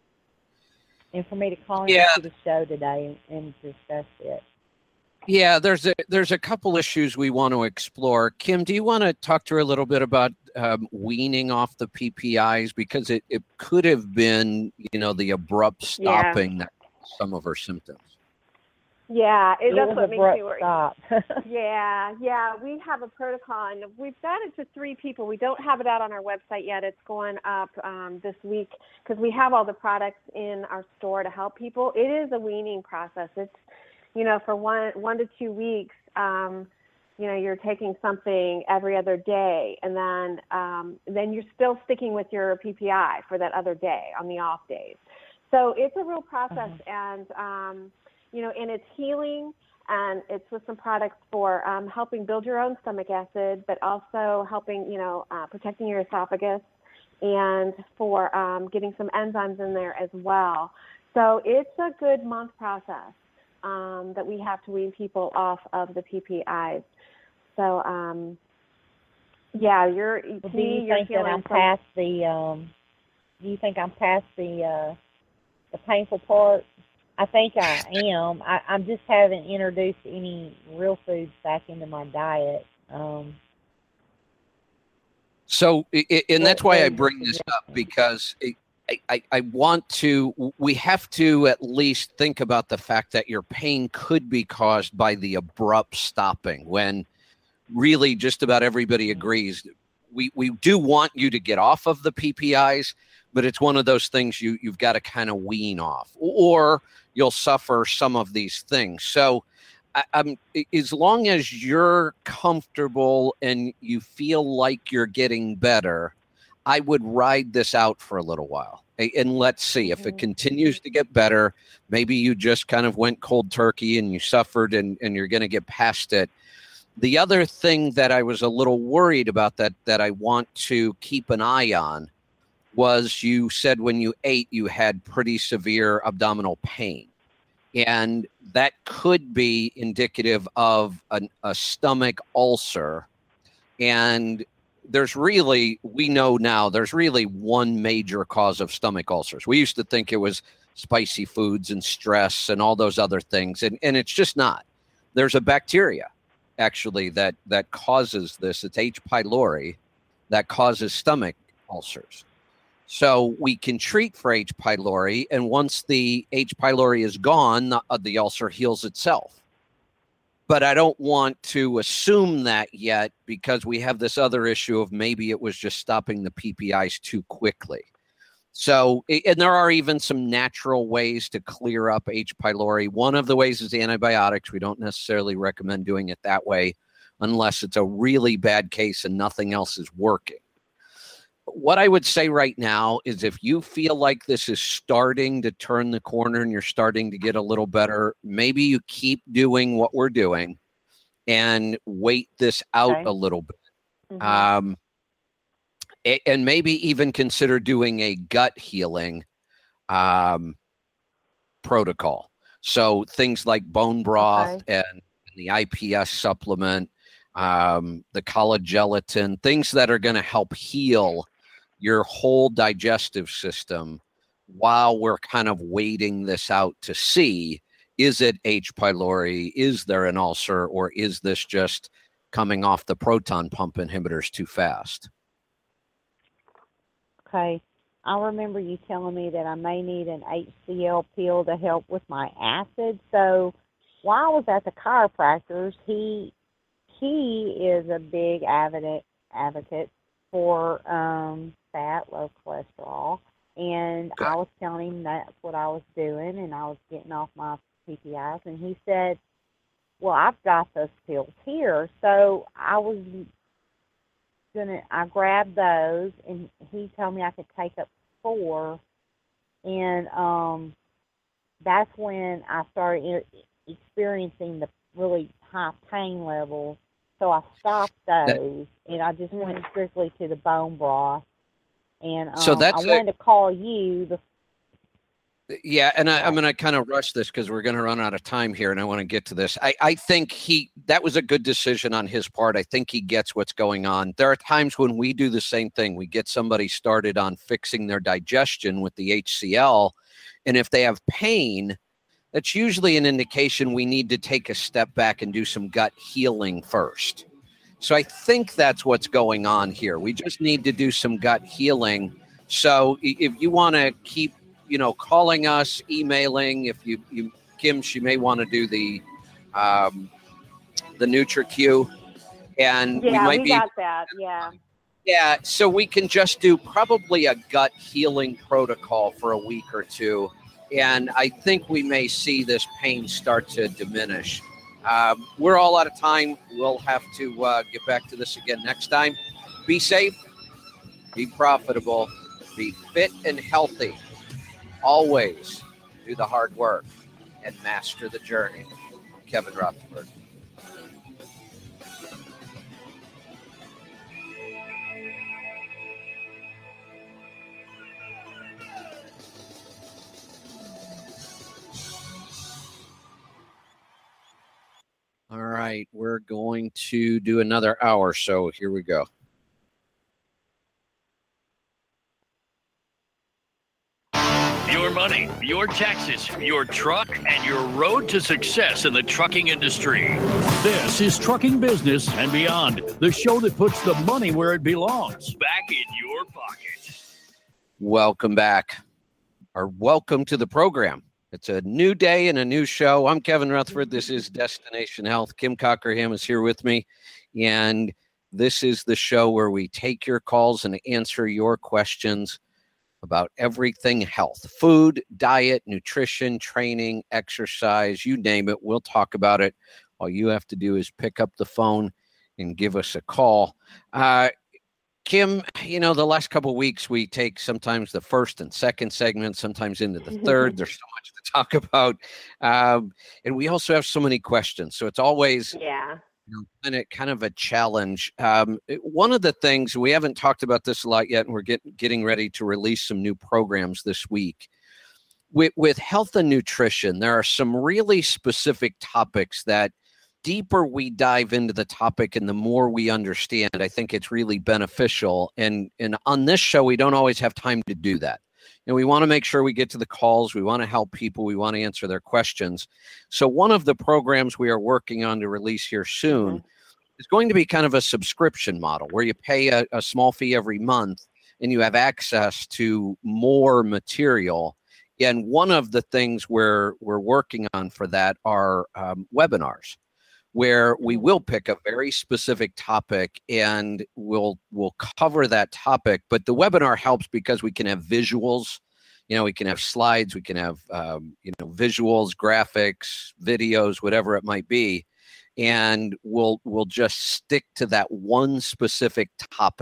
and for me to call Yeah. into the show today and, and discuss it. Yeah, there's a there's a couple issues we want to explore. Kim, do you want to talk to her a little bit about um, weaning off the P P Is, because it, it could have been, you know, the abrupt stopping that some of her symptoms. Yeah, it, It that's was what a makes abrupt me worry. stop. Yeah, yeah, we have a protocol, and we've got it to three people. We don't have it out on our website yet. It's going up um, this week because we have all the products in our store to help people. It is a weaning process. It's, you know, for one one to two weeks, um, you know, you're taking something every other day, and then um, then you're still sticking with your P P I for that other day on the off days. So it's a real process, Mhm. and um, you know, and it's healing. And it's with some products for um, helping build your own stomach acid, but also helping, you know, uh, protecting your esophagus, and for um, getting some enzymes in there as well. So it's a good month process um, that we have to wean people off of the P P Is. So, um, yeah, you're, to Well, do me, you you're think that feeling I'm some- past the? Um, do you think I'm past the uh, the painful part? I think I am. I, I just haven't introduced any real foods back into my diet. Um, So, i- i- and What- that's why what I are you bring this up, suggesting? because it, I, I, I want to, we have to at least think about the fact that your pain could be caused by the abrupt stopping, when really just about everybody agrees. We, we do want you to get off of the P P Is, but it's one of those things you, you've got to kind of wean off, or you'll suffer some of these things. So I, I'm, as long as you're comfortable and you feel like you're getting better, I would ride this out for a little while. A- And let's see if it Mhm. continues to get better. Maybe you just kind of went cold turkey and you suffered, and, and you're going to get past it. The other thing that I was a little worried about that, that I want to keep an eye on was, you said when you ate, you had pretty severe abdominal pain. And that could be indicative of an, a stomach ulcer. And there's really, we know now, there's really one major cause of stomach ulcers. We used to think it was spicy foods and stress and all those other things. And, and it's just not. There's a bacteria, actually, that, that causes this. It's H. pylori that causes stomach ulcers. So we can treat for H. pylori, and once the H. pylori is gone, the, uh, the ulcer heals itself. But I don't want to assume that yet, because we have this other issue of maybe it was just stopping the P P Is too quickly. So, and there are even some natural ways to clear up H. pylori. One of the ways is antibiotics. We don't necessarily recommend doing it that way unless it's a really bad case and nothing else is working. what I would say right now is if you feel like this is starting to turn the corner and you're starting to get a little better, maybe you keep doing what we're doing and wait this out Okay. a little bit. Mhm. Um, a- and maybe even consider doing a gut healing um, protocol. So things like bone broth Okay. and the I P S supplement, um, the collagen, things that are going to help heal your whole digestive system while we're kind of waiting this out to see, is it H. pylori? Is there an ulcer? Or is this just coming off the proton pump inhibitors too fast? Okay. I remember you telling me that I may need an H C L pill to help with my acid. So while I was at the chiropractor's, he he is a big advocate advocate for um, fat, low cholesterol, and Good. I was telling him that's what I was doing, and I was getting off my P P Is, and he said, "Well, I've got those pills here." So I was gonna, I grabbed those, and he told me I could take up four, and um, that's when I started experiencing the really high pain levels. So I stopped those, and I just went strictly to the bone broth. And um, So that's I wanted a, to call you. The, yeah, and I, I'm going to kind of rush this because we're going to run out of time here, and I want to get to this. I, I think he that was a good decision on his part. I think he gets what's going on. There are times when we do the same thing. We get somebody started on fixing their digestion with the H C L, and if they have pain, that's usually an indication we need to take a step back and do some gut healing first. So I think that's what's going on here. We just need to do some gut healing. So if you want to keep, you know, calling us, emailing, if you, you Kim, she may want to do the um, the NutriQ, and Yeah, we might we be got that. Yeah. yeah. So we can just do probably a gut healing protocol for a week or two. And I think we may see this pain start to diminish. Um, we're all out of time. We'll have to uh, get back to this again next time. Be safe, be profitable, be fit and healthy. Always do the hard work and master the journey. Kevin Rutherford. All right, we're going to do another hour, so here we go. Your money, your taxes, your truck, and your road to success in the trucking industry. This is Trucking Business and Beyond, the show that puts the money where it belongs, back in your pocket. Welcome back, or welcome to the program. It's a new day and a new show. I'm Kevin Rutherford. This is Destination Health. Kim Cockerham is here with me. And this is the show where we take your calls and answer your questions about everything health, food, diet, nutrition, training, exercise, you name it. We'll talk about it. All you have to do is pick up the phone and give us a call. Uh, Kim, you know, the last couple of weeks, we take sometimes the first and second segment, sometimes into the third. There's so much to talk about. Um, and we also have so many questions. So it's always Yeah. you know, kind, of, kind of a challenge. Um, it, one of the things, we haven't talked about this a lot yet, and we're get, getting ready to release some new programs this week. With, with health and nutrition, there are some really specific topics that deeper we dive into the topic and the more we understand, I think it's really beneficial. And, and on this show, we don't always have time to do that. And we want to make sure we get to the calls. We want to help people. We want to answer their questions. So one of the programs we are working on to release here soon mm-hmm. is going to be kind of a subscription model where you pay a, a small fee every month and you have access to more material. And one of the things we're, we're working on for that are um, webinars, where we will pick a very specific topic and we'll we'll cover that topic. But the webinar helps because we can have visuals, you know, we can have slides, we can have, um, you know, visuals, graphics, videos, whatever it might be. And we'll we'll just stick to that one specific topic.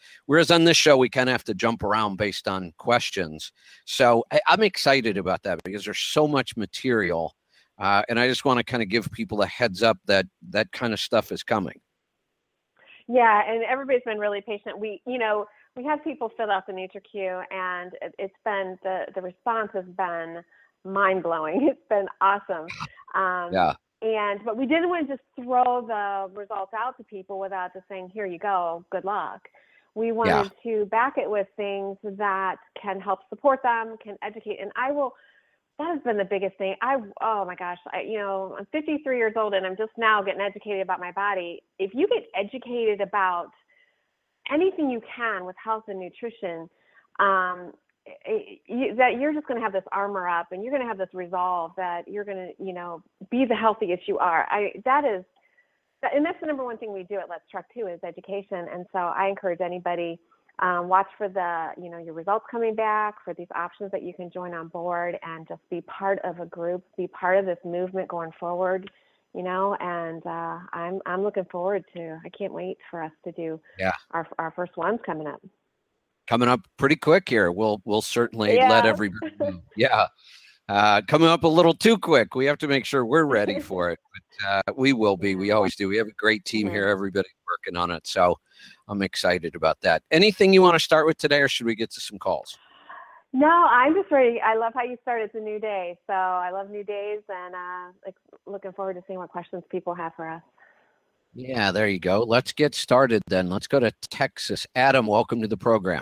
Whereas on this show, we kind of have to jump around based on questions. So I, I'm excited about that because there's so much material. Uh, and I just want to kind of give people a heads up that that kind of stuff is coming. Yeah, and everybody's been really patient. We, you know, we had people fill out the NutriQ, and it, it's been, the, the response has been mind-blowing. It's been awesome. Um, yeah. And, but we didn't want to just throw the results out to people without just saying, here you go, good luck. We wanted yeah. to back it with things that can help support them, can educate. And I will, that has been the biggest thing. I, oh my gosh, I, you know, I'm fifty-three years old and I'm just now getting educated about my body. If you get educated about anything you can with health and nutrition, um, you, that you're just going to have this armor up and you're going to have this resolve that you're going to, you know, be the healthiest you are. I, that is, that, and that's the number one thing we do at Let's Truck too, is education. And so I encourage anybody, um, watch for the, you know, your results coming back, for these options that you can join on board and just be part of a group, be part of this movement going forward, you know, and, uh, I'm, I'm looking forward to, I can't wait for us to do yeah. our, our first ones coming up. Coming up pretty quick here. We'll, we'll certainly yeah. let everybody know. Yeah. Uh, coming up a little too quick. We have to make sure we're ready for it. But, uh, we will be. We always do. We have a great team mm-hmm. here. Everybody's working on it. So I'm excited about that. Anything you want to start with today, or should we get to some calls? No, I'm just ready. I love how you started. It's a new day. So I love new days, and uh, like, looking forward to seeing what questions people have for us. Yeah, there you go. Let's get started then. Let's go to Texas. Adam, welcome to the program.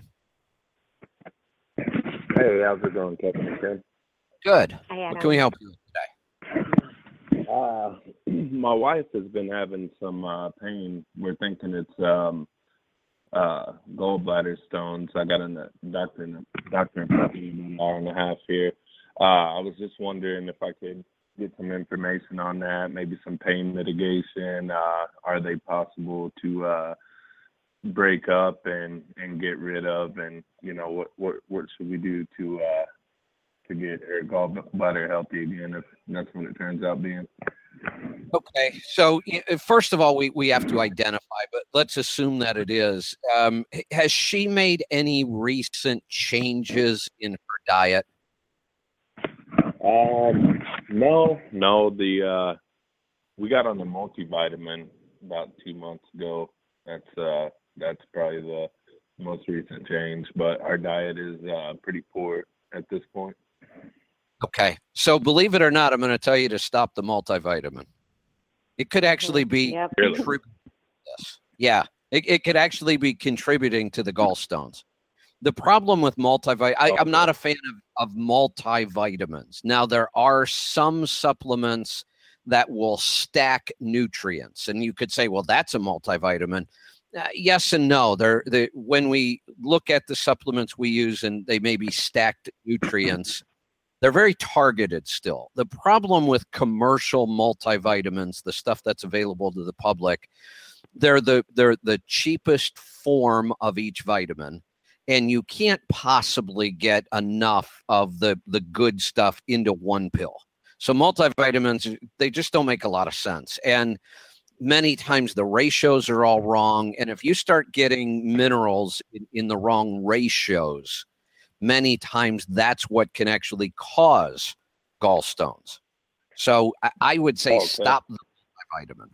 Hey, how's it going, Kevin? Good. Good. Hi, what can we help you with today? Uh, my wife has been having some uh, pain. We're thinking it's um, uh, gallbladder stones. I got a doctor in a doctor in an hour and a half here. Uh, I was just wondering if I could get some information on that, maybe some pain mitigation. Uh, are they possible to uh, break up and, and get rid of? And, you know, what, what, what should we do to uh, to get her gallbladder healthy again, if that's what it turns out being? Okay, so first of all, we, we have to identify, but let's assume that it is. Um, has she made any recent changes in her diet? Um, no, no. The uh, we got on the multivitamin about two months ago. That's uh, that's probably the most recent change. But our diet is uh, pretty poor at this point. Okay, so believe it or not, I'm going to tell you to stop the multivitamin. It could actually be Yep. contributing to this. Yeah, it, it could actually be contributing to the gallstones. The problem with multivitamin, I, I'm not a fan of, of multivitamins. Now, there are some supplements that will stack nutrients, and you could say, well, that's a multivitamin. Uh, yes and no. They're, they, when we look at the supplements we use and they may be stacked nutrients, they're very targeted still. The problem with commercial multivitamins, the stuff that's available to the public, they're the they're the cheapest form of each vitamin, and you can't possibly get enough of the, the good stuff into one pill. So multivitamins, they just don't make a lot of sense. And many times the ratios are all wrong. And if you start getting minerals in, in the wrong ratios, many times that's what can actually cause gallstones. So I, I would say okay. stop the vitamin.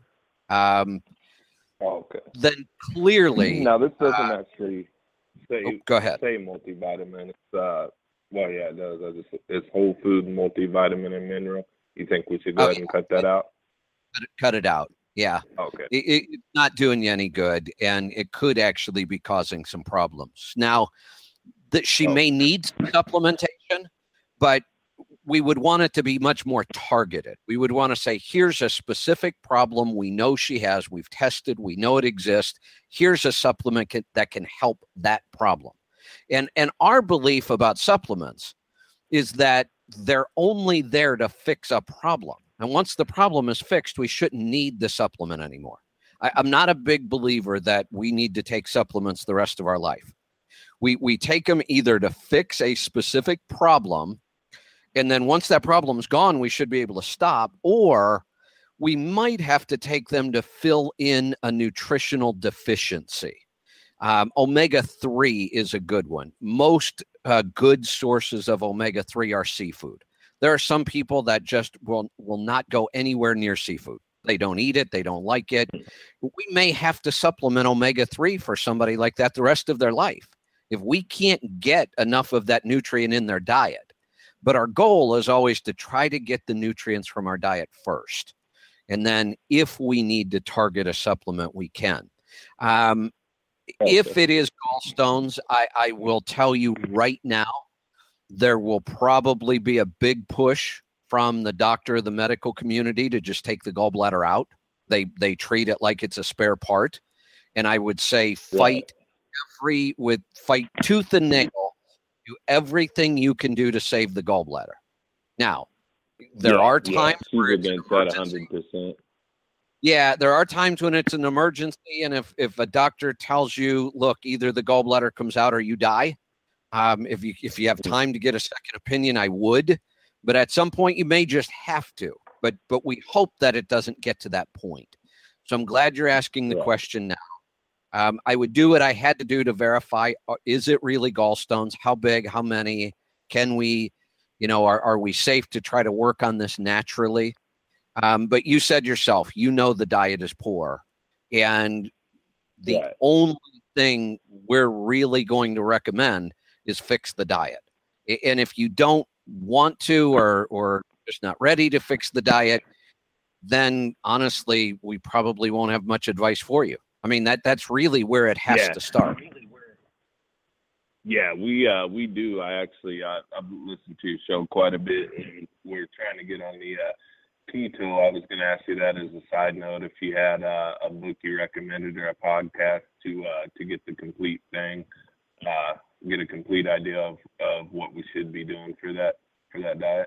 Um, okay. Then clearly, now this doesn't uh, actually say oh, go ahead. say multivitamin. It's uh, well, yeah, it does. It's, it's whole food multivitamin and mineral. You think we should go oh, ahead and cut that out? Cut it, cut it out. Yeah. Okay. It, it, it's not doing you any good, and it could actually be causing some problems. Now, that she may need supplementation, but we would want it to be much more targeted. We would want to say, here's a specific problem we know she has. We've tested. We know it exists. Here's a supplement can, that can help that problem. And, and our belief about supplements is that they're only there to fix a problem. And once the problem is fixed, we shouldn't need the supplement anymore. I, I'm not a big believer that we need to take supplements the rest of our life. We we take them either to fix a specific problem, and then once that problem's gone, we should be able to stop, or we might have to take them to fill in a nutritional deficiency. Um, omega three is a good one. Most uh, good sources of omega three are seafood. There are some people that just will, will not go anywhere near seafood. They don't eat it. They don't like it. We may have to supplement omega three for somebody like that the rest of their life if we can't get enough of that nutrient in their diet. But our goal is always to try to get the nutrients from our diet first. And then if we need to target a supplement, we can. Um, if it is gallstones, I, I will tell you right now, there will probably be a big push from the doctor, the medical community to just take the gallbladder out. They they treat it like it's a spare part. And I would say fight every with fight tooth and nail, do everything you can do to save the gallbladder. Now, there yeah, are times yeah. where it's against that one hundred percent. Yeah, there are times when it's an emergency, and if if a doctor tells you, look, either the gallbladder comes out or you die, um, if you if you have time to get a second opinion, I would. But at some point, you may just have to. But but we hope that it doesn't get to that point. So I'm glad you're asking the Yeah. question now. Um, I would do what I had to do to verify, uh, is it really gallstones? How big? How many? Can we, you know, are, are we safe to try to work on this naturally? Um, but you said yourself, you know the diet is poor. And the Right. only thing we're really going to recommend is fix the diet. A- And if you don't want to or or just not ready to fix the diet, then honestly, we probably won't have much advice for you. I mean, that that's really where it has Yeah. to start. Yeah, we uh we do. I actually uh, I've listened to your show quite a bit, and we're trying to get on the uh, keto. I was going to ask you that as a side note, if you had uh, a book you recommended or a podcast to uh, to get the complete thing, uh, get a complete idea of, of what we should be doing for that for that diet.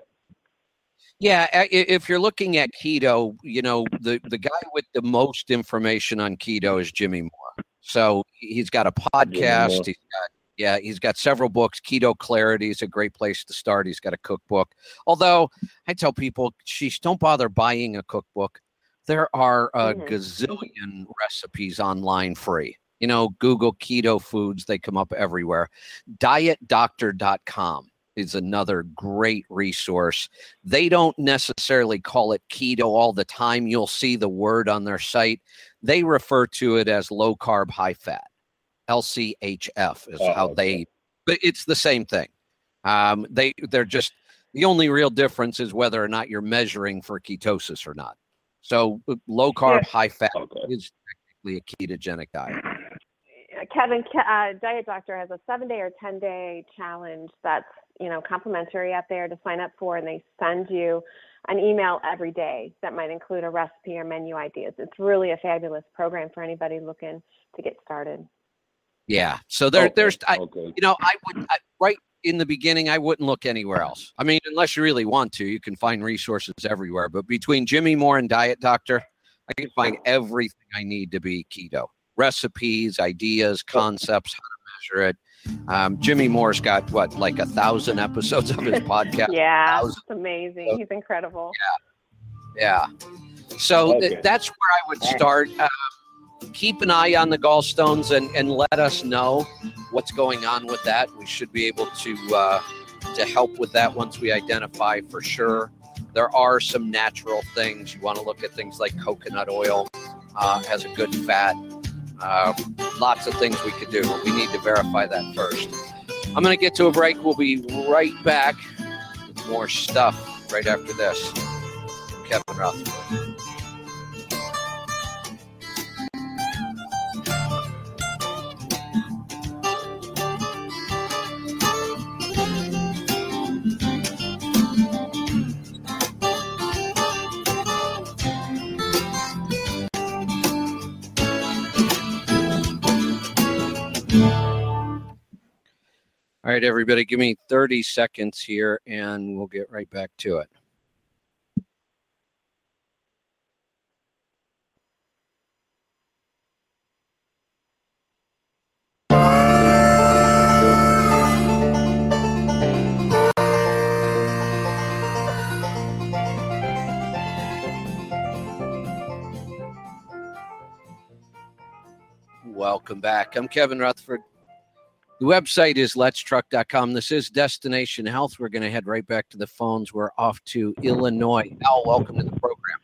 Yeah, i- if you're looking at keto, you know, the, the guy with the most information on keto is Jimmy Moore. So he's got a podcast. Moore. He's got, yeah, he's got several books. Keto Clarity is a great place to start. He's got a cookbook. Although I tell people, sheesh, don't bother buying a cookbook. There are a Mhm. gazillion recipes online free. You know, Google keto foods, they come up everywhere. diet doctor dot com is another great resource. They don't necessarily call it keto all the time. You'll see the word on their site. They refer to it as low carb, high fat. L C H F is Oh, how okay. they, but it's the same thing. Um, they, they're just, the only real difference is whether or not you're measuring for ketosis or not. So uh, low carb, Yeah. high fat Okay. is technically a ketogenic diet. Kevin, uh, Diet Doctor has a seven day or ten day challenge that's, you know, complimentary out there to sign up for, and they send you an email every day that might include a recipe or menu ideas. It's really a fabulous program for anybody looking to get started. Yeah. So there, Okay, there's, I, okay. you know, I would, I, right in the beginning, I wouldn't look anywhere else. I mean, unless you really want to, you can find resources everywhere. But between Jimmy Moore and Diet Doctor, I can find everything I need to be keto. Recipes, ideas, concepts, how to measure it. Um, Jimmy Moore's got, what, like a thousand episodes of his podcast? Yeah, Thousand. it's amazing. He's incredible. Yeah. So th- Okay. that's where I would start. Uh, keep an eye on the gallstones and, and let us know what's going on with that. We should be able to uh, to help with that once we identify for sure. There are some natural things. You want to look at things like coconut oil, uh, has a good fat. Uh, lots of things we could do, but we need to verify that first. I'm going to get to a break. We'll be right back with more stuff right after this. Kevin Rutherford. All right, everybody, give me thirty seconds here and we'll get right back to it. Welcome back. I'm Kevin Rutherford. The website is lets truck dot com. This is Destination Health. We're going to head right back to the phones. We're off to Illinois. Al, welcome to the program.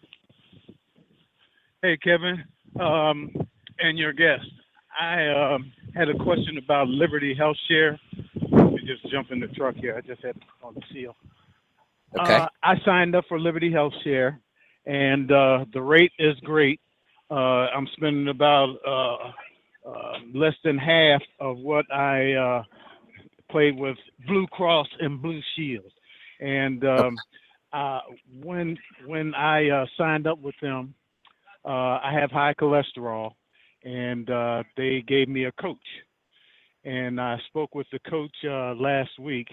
Hey, Kevin, um, and your guest. I um, had a question about Liberty Health Share. Let me just jump in the truck here. I just had to put on the seal. Okay. Uh, I signed up for Liberty Health Share, and uh, the rate is great. Uh, I'm spending about uh, uh, less than half of what I uh, played with Blue Cross and Blue Shield. And um, uh, when when I uh, signed up with them, uh, I have high cholesterol, and uh, they gave me a coach. And I spoke with the coach uh, last week,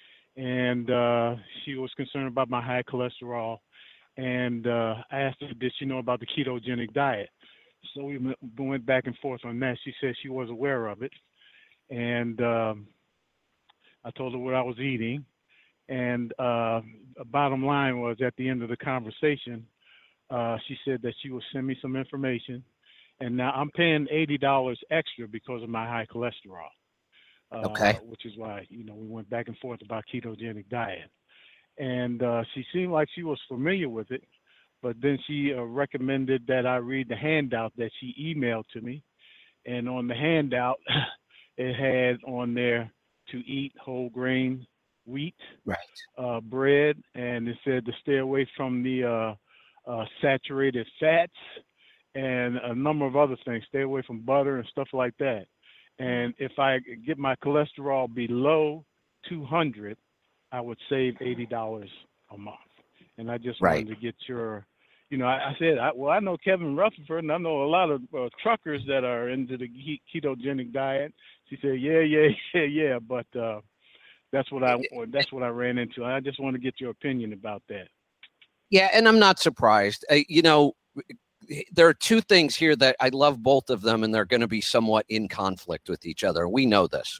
and uh, she was concerned about my high cholesterol. And uh, I asked her, did she know about the ketogenic diet? So we went back and forth on that. She said she was aware of it. And um, I told her what I was eating. And uh, the bottom line was, at the end of the conversation, uh, she said that she would send me some information. And now I'm paying eighty dollars extra because of my high cholesterol. Uh, Okay. Which is why, you know, we went back and forth about ketogenic diet. And uh, she seemed like she was familiar with it, but then she uh, recommended that I read the handout that she emailed to me. And on the handout, it had on there to eat whole grain wheat, Right. uh, bread, and it said to stay away from the uh, uh, saturated fats and a number of other things. Stay away from butter and stuff like that. And if I get my cholesterol below two hundred, I would save eighty dollars a month. And I just Right. wanted to get your, you know, I, I said, I, well, I know Kevin Rutherford, and I know a lot of uh, truckers that are into the ketogenic diet. She said, yeah, yeah, yeah, yeah, but uh, that's what I that's what I ran into. I just want to get your opinion about that. Yeah, and I'm not surprised. Uh, you know, there are two things here that I love both of them, and they're going to be somewhat in conflict with each other. We know this.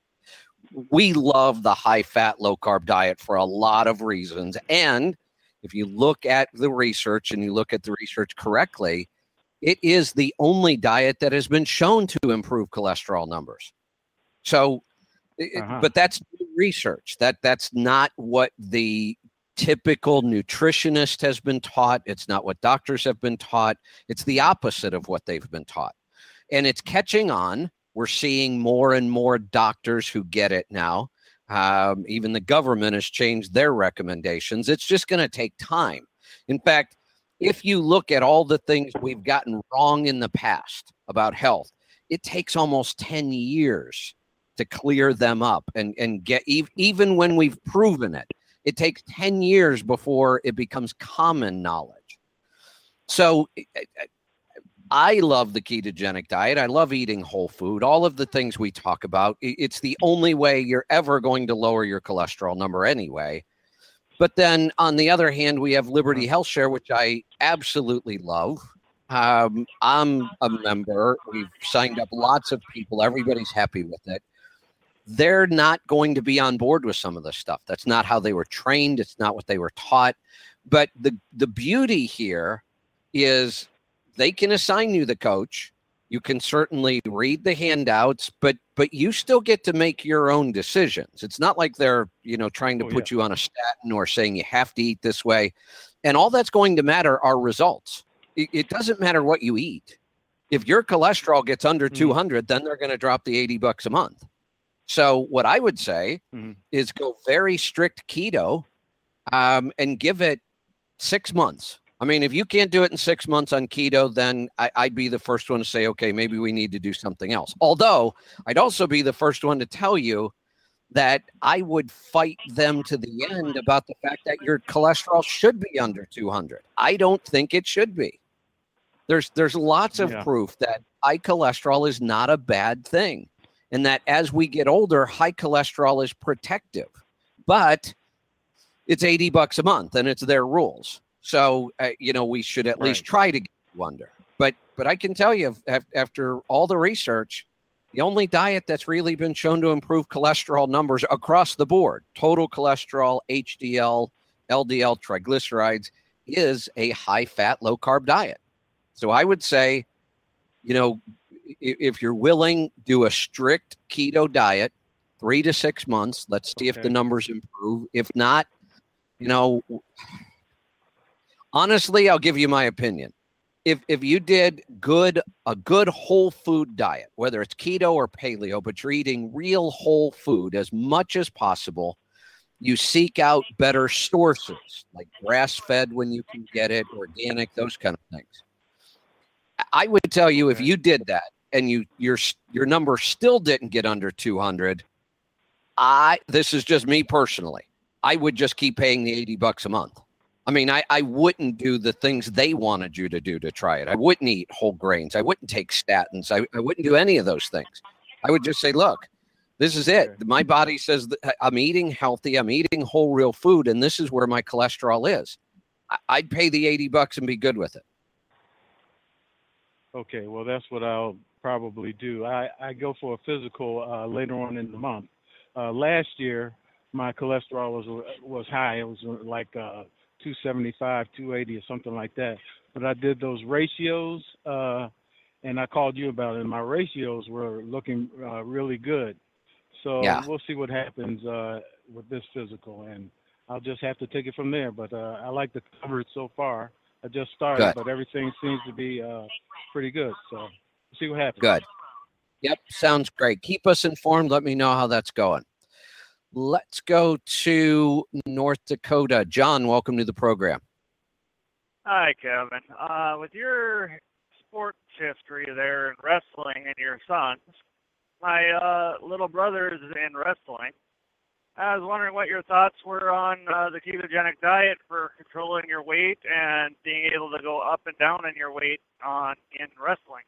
We love the high-fat, low-carb diet for a lot of reasons. And if you look at the research and you look at the research correctly, it is the only diet that has been shown to improve cholesterol numbers. So, uh-huh. But that's research. That that's not what the typical nutritionist has been taught. It's not what doctors have been taught. It's the opposite of what they've been taught. And it's catching on. We're seeing more and more doctors who get it now. Um, even the government has changed their recommendations. It's just going to take time. In fact, if you look at all the things we've gotten wrong in the past about health, it takes almost ten years to clear them up and, and get, even when we've proven it, it takes ten years before it becomes common knowledge. So I love the ketogenic diet. I love eating whole food, all of the things we talk about. It's the only way you're ever going to lower your cholesterol number anyway. But then on the other hand, we have Liberty Health Share, which I absolutely love. Um, I'm a member. We've signed up lots of people. Everybody's happy with it. They're not going to be on board with some of this stuff. That's not how they were trained. It's not what they were taught. But the, the beauty here is they can assign you the coach. You can certainly read the handouts, but but you still get to make your own decisions. It's not like they're, you know, trying to oh, put yeah. you on a statin or saying you have to eat this way. And all that's going to matter are results. It, it doesn't matter what you eat. If your cholesterol gets under mm-hmm. two hundred, then they're going to drop the eighty bucks a month. So what I would say mm-hmm. is go very strict keto um, and give it six months. I mean, if you can't do it in six months on keto, then I, I'd be the first one to say, okay, maybe we need to do something else. Although I'd also be the first one to tell you that I would fight them to the end about the fact that your cholesterol should be under two hundred. I don't think it should be. There's there's lots of yeah. proof that high cholesterol is not a bad thing, and that as we get older, high cholesterol is protective. But it's eighty bucks a month, and it's their rules. So, uh, you know, we should at right. least try to get you under. But but I can tell you, after all the research, the only diet that's really been shown to improve cholesterol numbers across the board, total cholesterol, H D L, L D L, triglycerides, is a high-fat, low-carb diet. So I would say, you know, if you're willing, do a strict keto diet, three to six months. Let's see Okay. if the numbers improve. If not, you know, honestly, I'll give you my opinion. If if you did good a good whole food diet, whether it's keto or paleo, but you're eating real whole food as much as possible, you seek out better sources like grass-fed when you can get it, organic, those kind of things. I would tell you if you did that and you your your number still didn't get under two hundred, I this is just me personally, I would just keep paying the eighty bucks a month. I mean, I, I wouldn't do the things they wanted you to do to try it. I wouldn't eat whole grains. I wouldn't take statins. I, I wouldn't do any of those things. I would just say, look, this is it. My body says that I'm eating healthy. I'm eating whole real food. And this is where my cholesterol is. I, I'd pay the eighty bucks and be good with it. Okay, well, that's what I'll probably do. I, I go for a physical uh, later on in the month. Uh, last year, my cholesterol was was high. It was like uh, two seventy-five, two eighty, or something like that. But I did those ratios, uh, and I called you about it. And my ratios were looking uh, really good. So Yeah. we'll see what happens uh, with this physical, and I'll just have to take it from there. But uh, I like the coverage so far. I just started, Good. but everything seems to be uh, pretty good. So we'll see what happens. Good. Yep, sounds great. Keep us informed. Let me know how that's going. Let's go to North Dakota. John, welcome to the program. Hi, Kevin. Uh, with your sports history there in wrestling and your sons, my uh, little brother is in wrestling. I was wondering what your thoughts were on uh, the ketogenic diet for controlling your weight and being able to go up and down in your weight on in wrestling.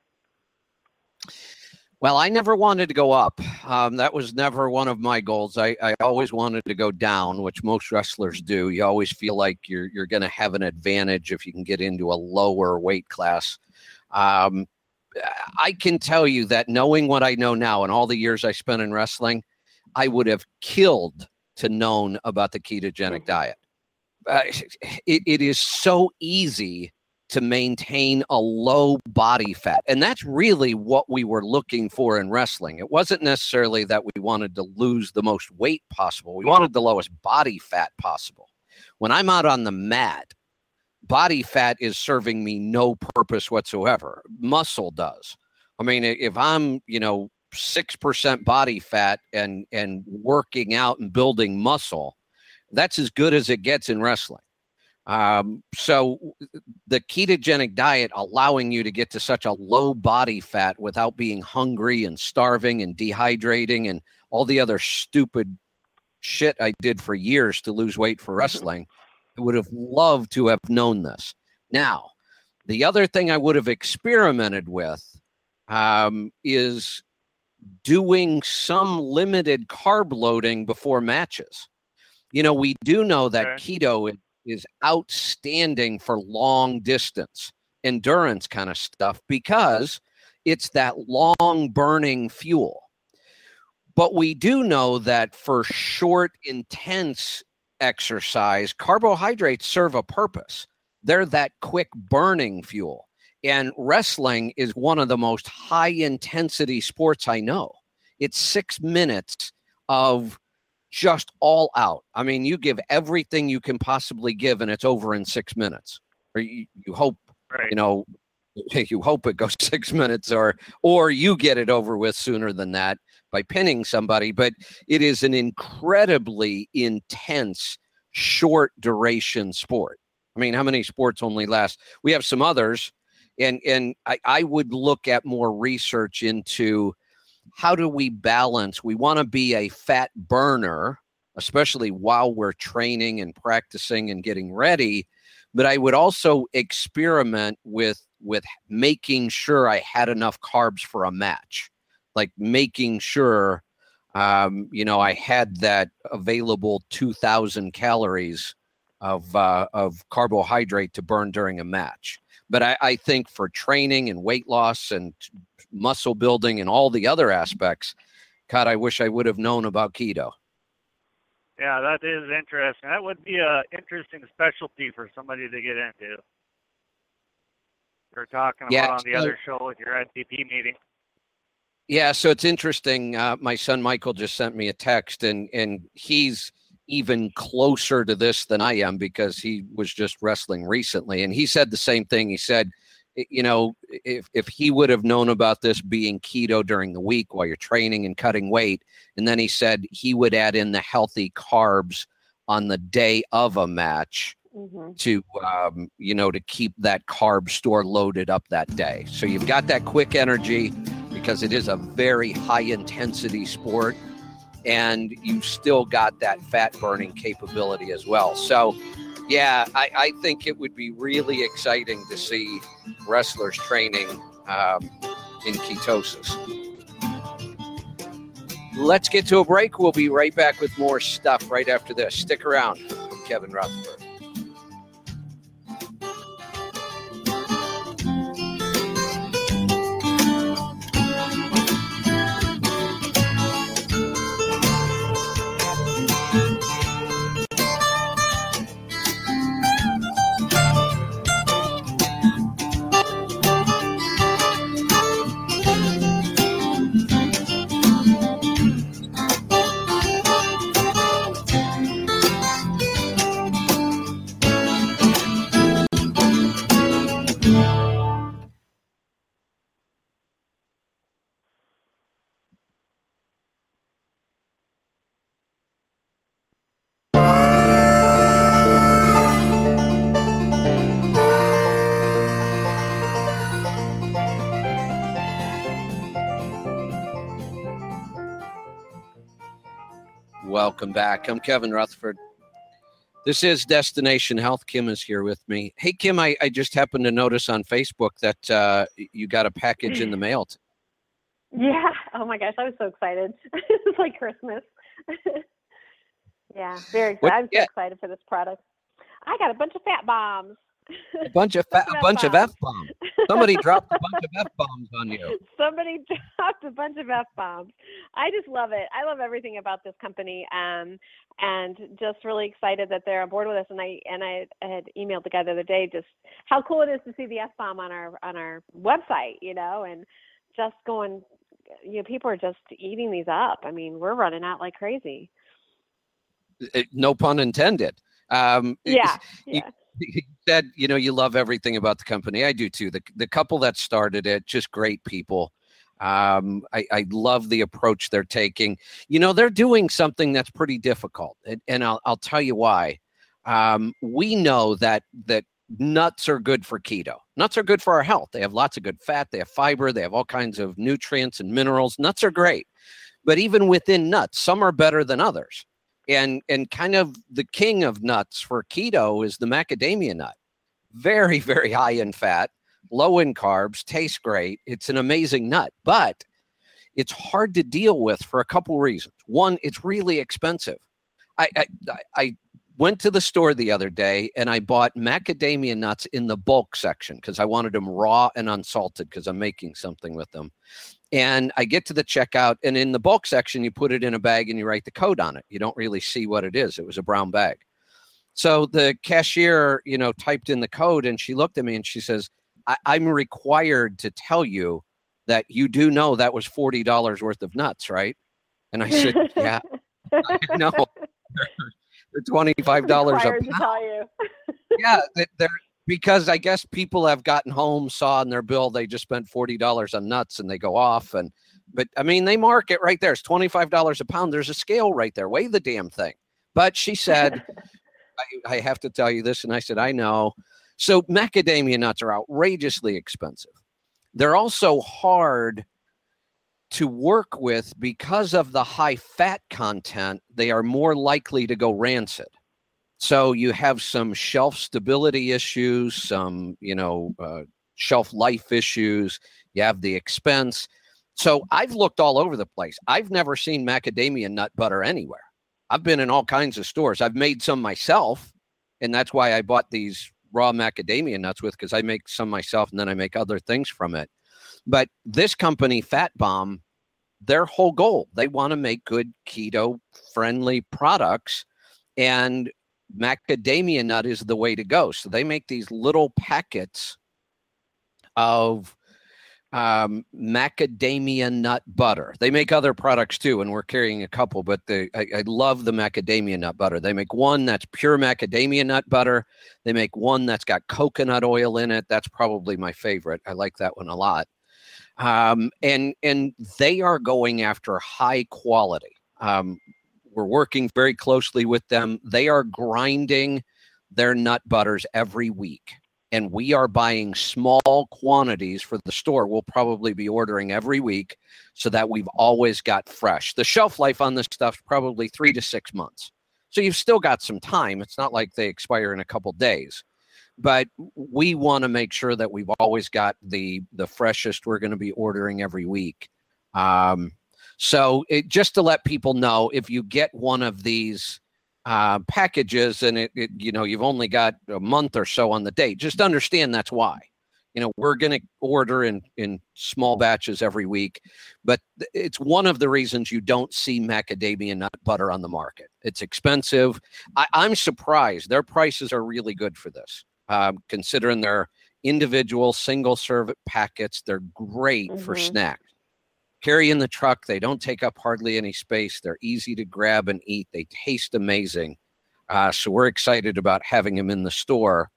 Well, I never wanted to go up. Um, that was never one of my goals. I, I always wanted to go down, which most wrestlers do. You always feel like you're you're going to have an advantage if you can get into a lower weight class. Um, I can tell you that knowing what I know now and all the years I spent in wrestling, I would have killed to known about the ketogenic diet. Uh, it, it is so easy to maintain a low body fat. And that's really what we were looking for in wrestling. It wasn't necessarily that we wanted to lose the most weight possible. We wanted the lowest body fat possible. When I'm out on the mat, body fat is serving me no purpose whatsoever. Muscle does. I mean, if I'm, you know, six percent body fat and, and working out and building muscle, that's as good as it gets in wrestling. Um, so the ketogenic diet allowing you to get to such a low body fat without being hungry and starving and dehydrating and all the other stupid shit I did for years to lose weight for wrestling, I would have loved to have known this. Now, the other thing I would have experimented with um, is doing some limited carb loading before matches. You know, we do know that Okay. keto is is outstanding for long distance endurance kind of stuff because it's that long burning fuel. But we do know that for short, intense exercise, carbohydrates serve a purpose. They're that quick burning fuel. And wrestling is one of the most high intensity sports I know. It's six minutes of just all out. I mean, you give everything you can possibly give, and it's over in six minutes. Or you, you hope, Right. you know, you hope it goes six minutes, or or you get it over with sooner than that by pinning somebody. But it is an incredibly intense, short duration sport. I mean, how many sports only last? We have some others, and and I, I would look at more research into how do we balance? We want to be a fat burner, especially while we're training and practicing and getting ready. But I would also experiment with, with making sure I had enough carbs for a match, like making sure, um, you know, I had that available two thousand calories of, uh, of carbohydrate to burn during a match. But I, I think for training and weight loss and muscle building and all the other aspects, God, I wish I would have known about keto. Yeah, that is interesting. That would be a interesting specialty for somebody to get into. You're talking Yeah, about on the so- other show with your N T P meeting. Yeah, so it's interesting. Uh, my son Michael just sent me a text, and and he's even closer to this than I am because he was just wrestling recently, and he said the same thing. He said, you know, if if he would have known about this being keto during the week while you're training and cutting weight, and then he said he would add in the healthy carbs on the day of a match. Mm-hmm. To, um, you know, to keep that carb store loaded up that day. So you've got that quick energy because it is a very high intensity sport, and you've still got that fat burning capability as well. So, yeah, I, I think it would be really exciting to see wrestlers training um, in ketosis. Let's get to a break. We'll be right back with more stuff right after this. Stick around. I'm Kevin Rutherford. Welcome back. I'm Kevin Rutherford. This is Destination Health. Kim is here with me. Hey, Kim, I, I just happened to notice on Facebook that uh, you got a package in the mail. Yeah. Oh, my gosh. I was so excited. It's like Christmas. Yeah. Very excited. I'm so yeah. excited for this product. I got a bunch of fat bombs. A bunch of fa- a bunch of F-bombs. Somebody dropped a bunch of F-bombs on you. Somebody dropped a bunch of F-bombs. I just love it. I love everything about this company, um, and just really excited that they're on board with us. And I and I had emailed the guy the other day just how cool it is to see the F-bomb on our on our website, you know, and just going, you know, people are just eating these up. I mean, we're running out like crazy. No pun intended. Um, yeah. Yeah. You said, you know, you love everything about the company. I do too. The the couple that started it, just great people. Um, I, I love the approach they're taking. You know, they're doing something that's pretty difficult, and, and I'll I'll tell you why. Um, we know that that nuts are good for keto. Nuts are good for our health. They have lots of good fat. They have fiber. They have all kinds of nutrients and minerals. Nuts are great, but even within nuts, some are better than others. And and kind of the king of nuts for keto is the macadamia nut. Very, very high in fat, low in carbs, tastes great. It's an amazing nut, but it's hard to deal with for a couple reasons. One, it's really expensive. I I, I went to the store the other day and I bought macadamia nuts in the bulk section because I wanted them raw and unsalted because I'm making something with them. And I get to the checkout, and in the bulk section, you put it in a bag and you write the code on it. You don't really see what it is. It was a brown bag. So the cashier, you know, typed in the code, and she looked at me and she says, I- I'm required to tell you that you do know that was forty dollars worth of nuts, right? And I said, yeah, I know. They're twenty-five dollars a pound. To tell you. Yeah, they're because I guess people have gotten home, saw in their bill they just spent forty dollars on nuts, and they go off. And but I mean, they mark it right there. It's twenty-five dollars a pound. There's a scale right there. Weigh the damn thing. But she said, I, I have to tell you this, and I said, I know. So macadamia nuts are outrageously expensive. They're also hard to work with because of the high fat content. They are more likely to go rancid. So you have some shelf stability issues, some, you know, uh, shelf life issues. You have the expense. So I've looked all over the place. I've never seen macadamia nut butter anywhere. I've been in all kinds of stores. I've made some myself, and that's why I bought these raw macadamia nuts with, because I make some myself and then I make other things from it. But this company, Fat Bomb, their whole goal, they want to make good keto-friendly products, and macadamia nut is the way to go. So they make these little packets of um, macadamia nut butter. They make other products too, and we're carrying a couple, but they, I, I love the macadamia nut butter. They make one that's pure macadamia nut butter. They make one that's got coconut oil in it. That's probably my favorite. I like that one a lot. Um, and, and they are going after high quality. Um, we're working very closely with them. They are grinding their nut butters every week. And we are buying small quantities for the store. We'll probably be ordering every week so that we've always got fresh. The shelf life on this stuff is probably three to six months. So you've still got some time. It's not like they expire in a couple days. But we want to make sure that we've always got the, the freshest we're going to be ordering every week. Um, so it, just to let people know, if you get one of these Uh, packages and it, it, you know, you've only got a month or so on the date, just understand that's why. You know, we're going to order in, in small batches every week, but it's one of the reasons you don't see macadamia nut butter on the market. It's expensive. I, I'm surprised. Their prices are really good for this, um, considering their individual single serve packets. They're great mm-hmm. for snacks. Carry in the truck. They don't take up hardly any space. They're easy to grab and eat. They taste amazing. Uh, so we're excited about having them in the store.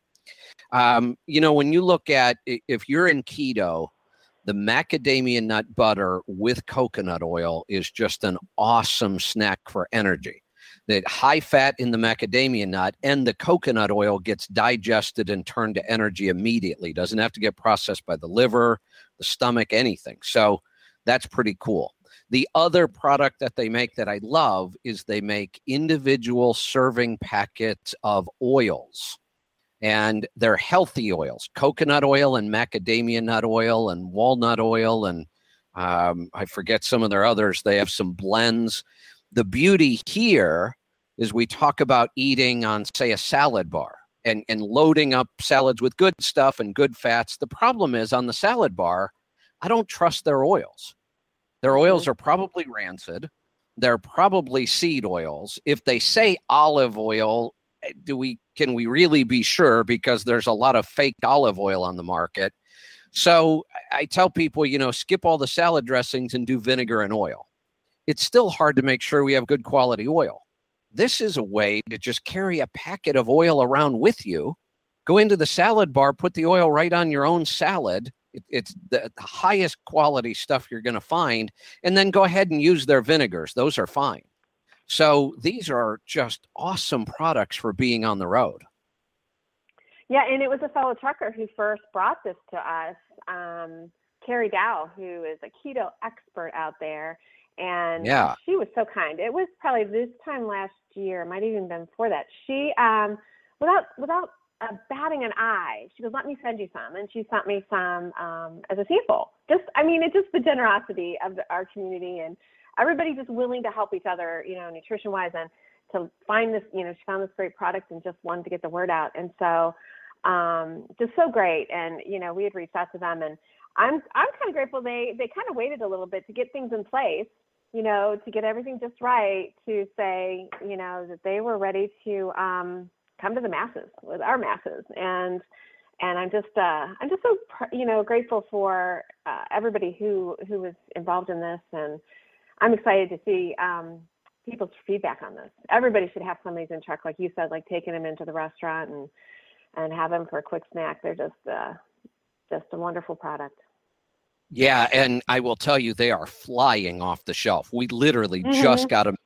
Um, you know, when you look at, if you're in keto, the macadamia nut butter with coconut oil is just an awesome snack for energy. The high fat in the macadamia nut and the coconut oil gets digested and turned to energy immediately. Doesn't have to get processed by the liver, the stomach, anything. So that's pretty cool. The other product that they make that I love is they make individual serving packets of oils. And they're healthy oils, coconut oil and macadamia nut oil and walnut oil. And um, I forget some of their others. They have some blends. The beauty here is we talk about eating on, say, a salad bar and, and loading up salads with good stuff and good fats. The problem is on the salad bar, I don't trust their oils. Their oils are probably rancid. They're probably seed oils. If they say olive oil, do we can we really be sure? Because there's a lot of fake olive oil on the market. So I tell people, you know, skip all the salad dressings and do vinegar and oil. It's still hard to make sure we have good quality oil. This is a way to just carry a packet of oil around with you. Go into the salad bar, put the oil right on your own salad. It, it's the highest quality stuff you're going to find, and then go ahead and use their vinegars. Those are fine. So these are just awesome products for being on the road. Yeah, and it was a fellow trucker who first brought this to us, um, Carrie Dow, who is a keto expert out there, and yeah. she was so kind. It was probably this time last year, might have even been before that. She, um, without without Uh, batting an eye, she goes, let me send you some. And she sent me some um, as a sample. Just, I mean, it's just the generosity of the, our community and everybody just willing to help each other, you know, nutrition wise, and to find this, you know, she found this great product and just wanted to get the word out. And so um, just so great. And, you know, we had reached out to them, and I'm, I'm kind of grateful they, they kind of waited a little bit to get things in place, you know, to get everything just right, to say, you know, that they were ready to, um, come to the masses with our masses. And, and I'm just, uh, I'm just so, you know, grateful for uh, everybody who, who was involved in this. And I'm excited to see um, people's feedback on this. Everybody should have some of these in truck, like you said, like taking them into the restaurant and, and have them for a quick snack. They're just, uh, just a wonderful product. Yeah. And I will tell you, they are flying off the shelf. We literally mm-hmm. just got them.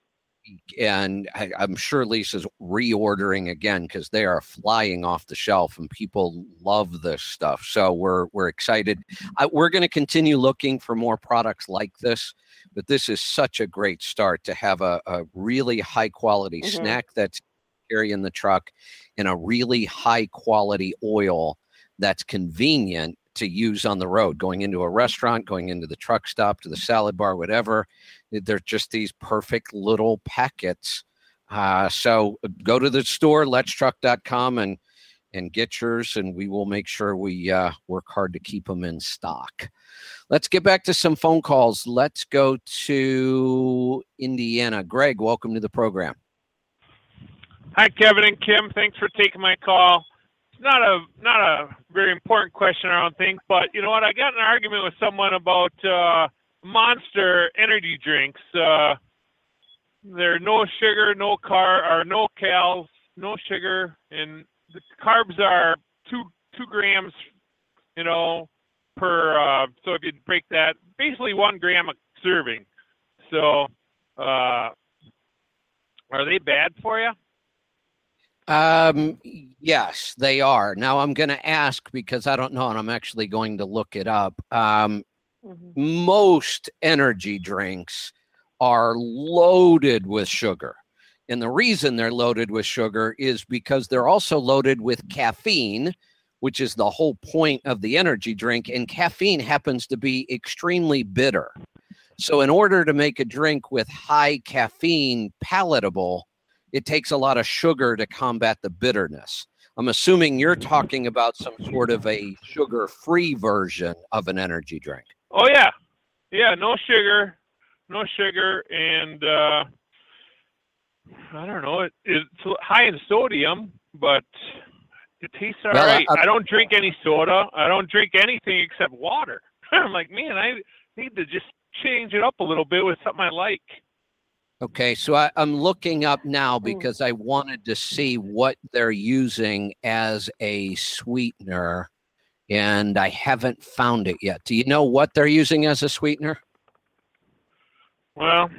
And I, I'm sure Lisa's reordering again because they are flying off the shelf and people love this stuff. So we're we're excited. I, we're going to continue looking for more products like this, but this is such a great start to have a, a really high quality mm-hmm. snack that's carry in the truck and a really high quality oil that's convenient to use on the road, going into a restaurant, going into the truck stop, to the salad bar, whatever. They're just these perfect little packets. Uh, so go to the store, let's truck dot com, and and get yours, and we will make sure we uh, work hard to keep them in stock. Let's get back to some phone calls. Let's go to Indiana. Greg, welcome to the program. Hi, Kevin and Kim. Thanks for taking my call. not a not a very important question, I don't think. But you know what? I got in an argument with someone about uh, Monster energy drinks. Uh, they're no sugar, no car, or no calories, no sugar, and the carbs are two two grams. You know, per. Uh, so if you break that, basically one gram a serving. So, uh, are they bad for you? Um, yes, they are. Now I'm going to ask because I don't know, and I'm actually going to look it up. Um, mm-hmm. Most energy drinks are loaded with sugar. And the reason they're loaded with sugar is because they're also loaded with caffeine, which is the whole point of the energy drink. And caffeine happens to be extremely bitter. So in order to make a drink with high caffeine palatable, it takes a lot of sugar to combat the bitterness. I'm assuming you're talking about some sort of a sugar-free version of an energy drink. Oh, yeah. Yeah, no sugar, no sugar, and uh, I don't know, it, it's high in sodium, but it tastes all well, right. I, I don't drink any soda. I don't drink anything except water. I'm like, man, I need to just change it up a little bit with something I like. Okay, so I, I'm looking up now because I wanted to see what they're using as a sweetener, and I haven't found it yet. Do you know what they're using as a sweetener? Well,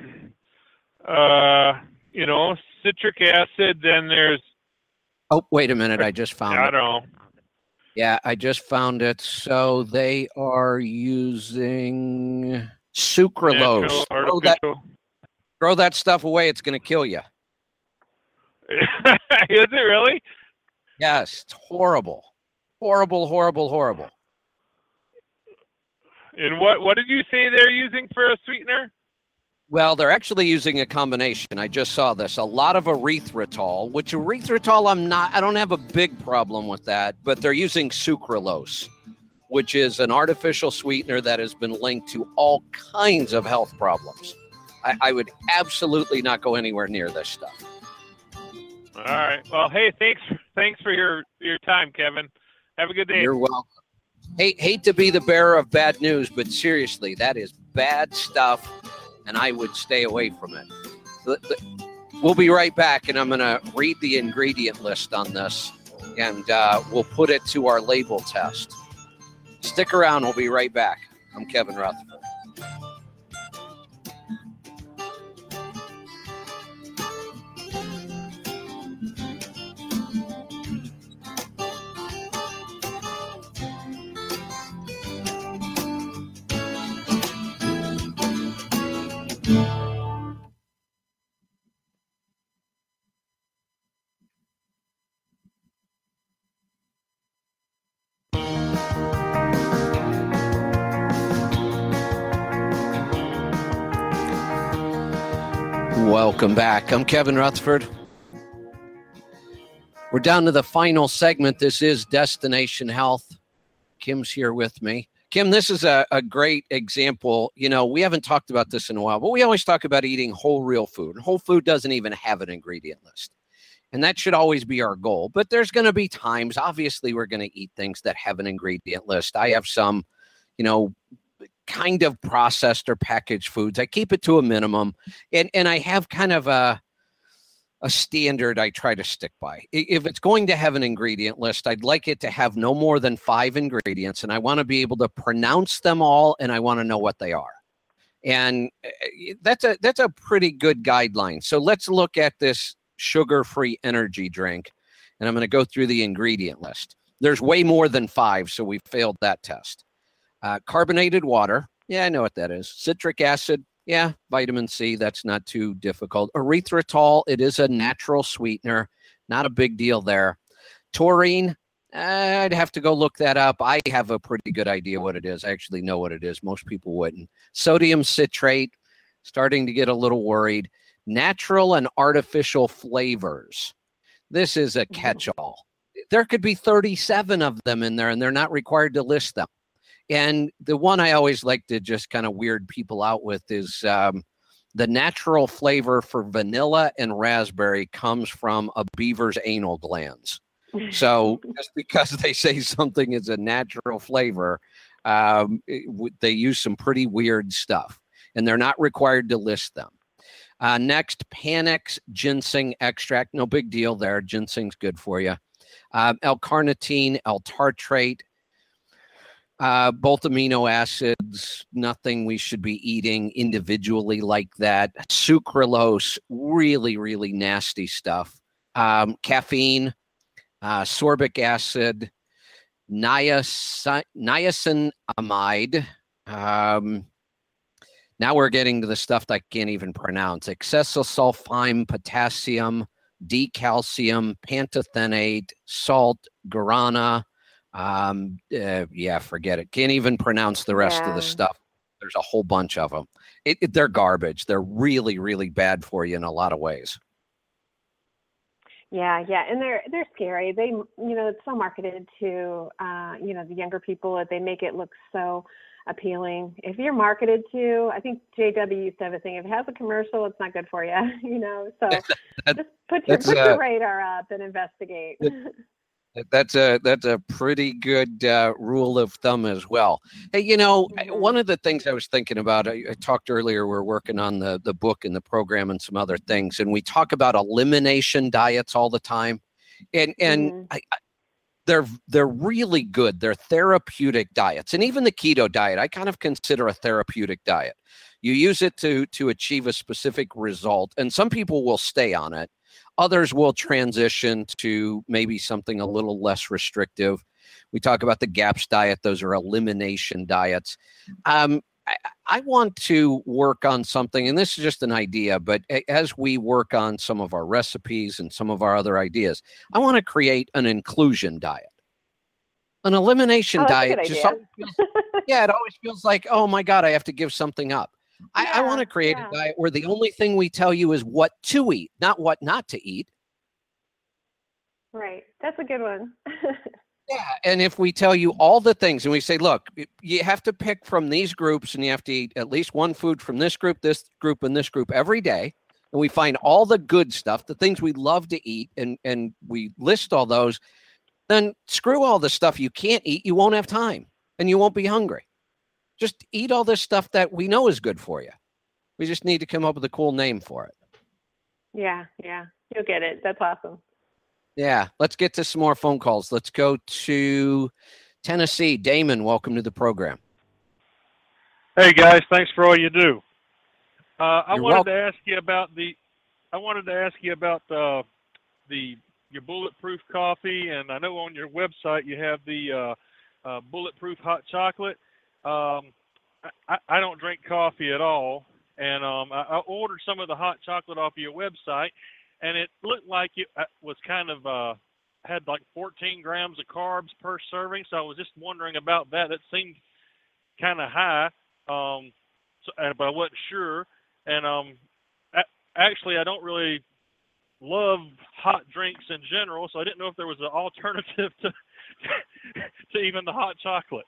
uh, you know, citric acid, then there's... Oh, wait a minute, I just found I it. I don't know. Yeah, I just found it. So they are using sucralose. Throw that, throw that stuff away. It's going to kill you. Is it really? Yes, it's horrible. Horrible, horrible, horrible. And what, what did you say they're using for a sweetener? Well, they're actually using a combination. I just saw this. A lot of erythritol, which erythritol, I'm not, I don't have a big problem with that, but they're using sucralose, which is an artificial sweetener that has been linked to all kinds of health problems. I, I would absolutely not go anywhere near this stuff. All right. Well, hey, thanks, thanks for your, your time, Kevin. Have a good day. You're welcome. Hate, hate to be the bearer of bad news, but seriously, that is bad stuff. And I would stay away from it. We'll be right back, and I'm going to read the ingredient list on this, and uh, we'll put it to our label test. Stick around. We'll be right back. I'm Kevin Rutherford. Welcome back. I'm Kevin Rutherford. We're down to the final segment. This is Destination Health. Kim's here with me. Kim, this is a, a great example. You know, we haven't talked about this in a while, but we always talk about eating whole, real food. Whole food doesn't even have an ingredient list. And that should always be our goal. But there's going to be times, obviously, we're going to eat things that have an ingredient list. I have some, you know, kind of processed or packaged foods. I keep it to a minimum. And and I have kind of a, a standard I try to stick by. If it's going to have an ingredient list, I'd like it to have no more than five ingredients. And I want to be able to pronounce them all, and I want to know what they are. And that's a that's a pretty good guideline. So let's look at this sugar-free energy drink. And I'm going to go through the ingredient list. There's way more than five, so we failed that test. Uh, carbonated water. Yeah, I know what that is. Citric acid. Yeah, vitamin C. That's not too difficult. Erythritol. It is a natural sweetener. Not a big deal there. Taurine. I'd have to go look that up. I have a pretty good idea what it is. I actually know what it is. Most people wouldn't. Sodium citrate. Starting to get a little worried. Natural and artificial flavors. This is a catch-all. There could be thirty-seven of them in there, and they're not required to list them. And the one I always like to just kind of weird people out with is um, the natural flavor for vanilla and raspberry comes from a beaver's anal glands. So just because they say something is a natural flavor, um, it, they use some pretty weird stuff, and they're not required to list them. Uh, next, Panax ginseng extract. No big deal there. Ginseng's good for you. Uh, L-carnitine, L-tartrate, uh, both amino acids, nothing we should be eating individually like that. Sucralose, really, really nasty stuff. Um, caffeine, uh, sorbic acid, niacin, niacinamide. Um, now we're getting to the stuff that I can't even pronounce. Accessosulfime, potassium, decalcium, pantothenate, salt, guarana. Um, uh, yeah, forget it. Can't even pronounce the rest yeah. of the stuff. There's a whole bunch of them. It, it, they're garbage. They're really, really bad for you in a lot of ways. Yeah, yeah, and they're they're scary. They, you know, it's so marketed to, uh, you know, the younger people. They make it look so appealing. If you're marketed to, I think J W used to have a thing. If it has a commercial, it's not good for you. You know, so that, just put your put uh, your radar up and investigate. That's a that's a pretty good uh, rule of thumb as well. Hey, you know, mm-hmm. one of the things I was thinking about, I, I talked earlier, we're working on the, the book and the program and some other things, and we talk about elimination diets all the time. And and mm-hmm. I, I, they're they're really good. They're therapeutic diets. And even the keto diet, I kind of consider a therapeutic diet. You use it to to achieve a specific result, and some people will stay on it. Others will transition to maybe something a little less restrictive. We talk about the GAPS diet. Those are elimination diets. Um, I, I want to work on something, and this is just an idea, but as we work on some of our recipes and some of our other ideas, I want to create an inclusion diet. An elimination oh, diet, that's a good just idea. feels, yeah, it always feels like, oh my God, I have to give something up. I, yeah, I want to create yeah. a diet where the only thing we tell you is what to eat, not what not to eat. Right. That's a good one. Yeah. And if we tell you all the things and we say, look, you have to pick from these groups and you have to eat at least one food from this group, this group, and this group every day. And we find all the good stuff, the things we love to eat, and, and we list all those, then screw all the stuff you can't eat. You won't have time and you won't be hungry. Just eat all this stuff that we know is good for you. We just need to come up with a cool name for it. Yeah, yeah. You'll get it. That's awesome. Yeah. Let's get to some more phone calls. Let's go to Tennessee. Damon, welcome to the program. Hey, guys. Thanks for all you do. Uh, I You're wanted welcome. to ask you about the I wanted to ask you about uh, the your bulletproof coffee, and I know on your website you have the uh, uh, bulletproof hot chocolate. Um, I, I don't drink coffee at all, and um, I, I ordered some of the hot chocolate off of your website, and it looked like it was kind of uh, had like fourteen grams of carbs per serving. So I was just wondering about that. It seemed kind of high, um, so, but I wasn't sure. And um, I, actually, I don't really love hot drinks in general, so I didn't know if there was an alternative to to even the hot chocolate.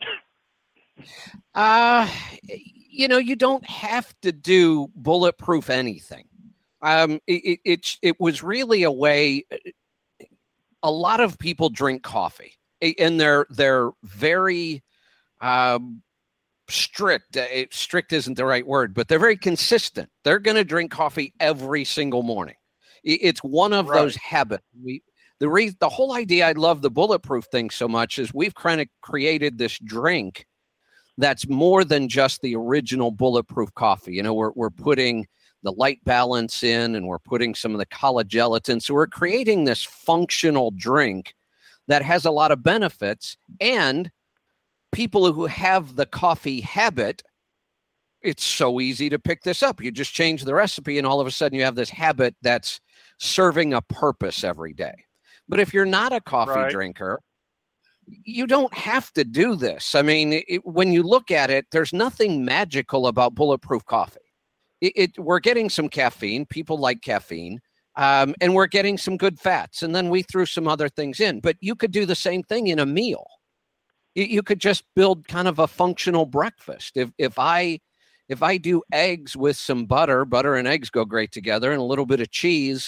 Uh, you know, you don't have to do bulletproof anything. Um, it, it, it, it was really a way, a lot of people drink coffee and they're, they're very, um, strict. Uh, strict isn't the right word, but they're very consistent. They're going to drink coffee every single morning. It, it's one of right. those habits. We, the re- the whole idea I love the bulletproof thing so much is we've kind of created this drink that's more than just the original bulletproof coffee. You know, we're we're putting the light balance in and we're putting some of the collagen. So we're creating this functional drink that has a lot of benefits. And people who have the coffee habit, it's so easy to pick this up. You just change the recipe and all of a sudden you have this habit that's serving a purpose every day. But if you're not a coffee right. drinker, you don't have to do this. I mean, it, when you look at it, there's nothing magical about bulletproof coffee. It, it we're getting some caffeine. People like caffeine, um, and we're getting some good fats. And then we threw some other things in. But you could do the same thing in a meal. You, you could just build kind of a functional breakfast. If if I if I do eggs with some butter, butter and eggs go great together, and a little bit of cheese,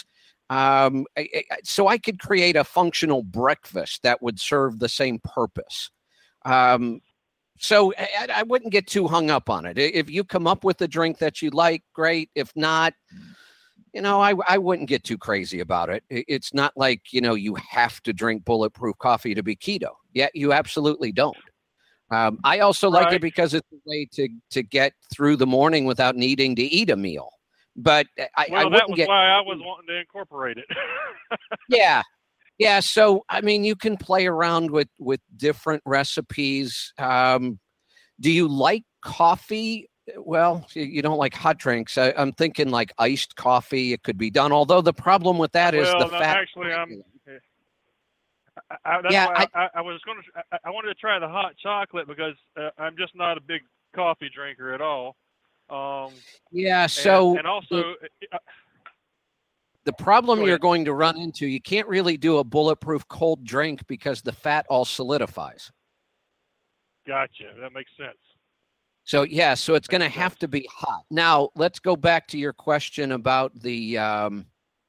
Um, I, I, so I could create a functional breakfast that would serve the same purpose. Um, so I, I wouldn't get too hung up on it. If you come up with a drink that you like, great. If not, you know, I, I wouldn't get too crazy about it. It's not like, you know, you have to drink bulletproof coffee to be keto. Yeah, you absolutely don't. Um, I also Right. like it because it's a way to, to get through the morning without needing to eat a meal. But I, Well, I that wouldn't was get, why I was wanting to incorporate it. yeah. Yeah. So, I mean, you can play around with, with different recipes. Um, do you like coffee? Well, you don't like hot drinks. I, I'm thinking like iced coffee. It could be done. Although the problem with that is well, the no, fat. actually, I'm. I, I, that's Yeah, why I- I, I, I was going to. I, I wanted to try the hot chocolate because uh, I'm just not a big coffee drinker at all. Um, Yeah. and, So and also, uh, the problem Go you're ahead. going to run into, you can't really do a bulletproof cold drink because the fat all solidifies. gotcha. That makes sense. So yeah, so it's going to Makes have sense. to be hot. Now let's go back to your question about the um,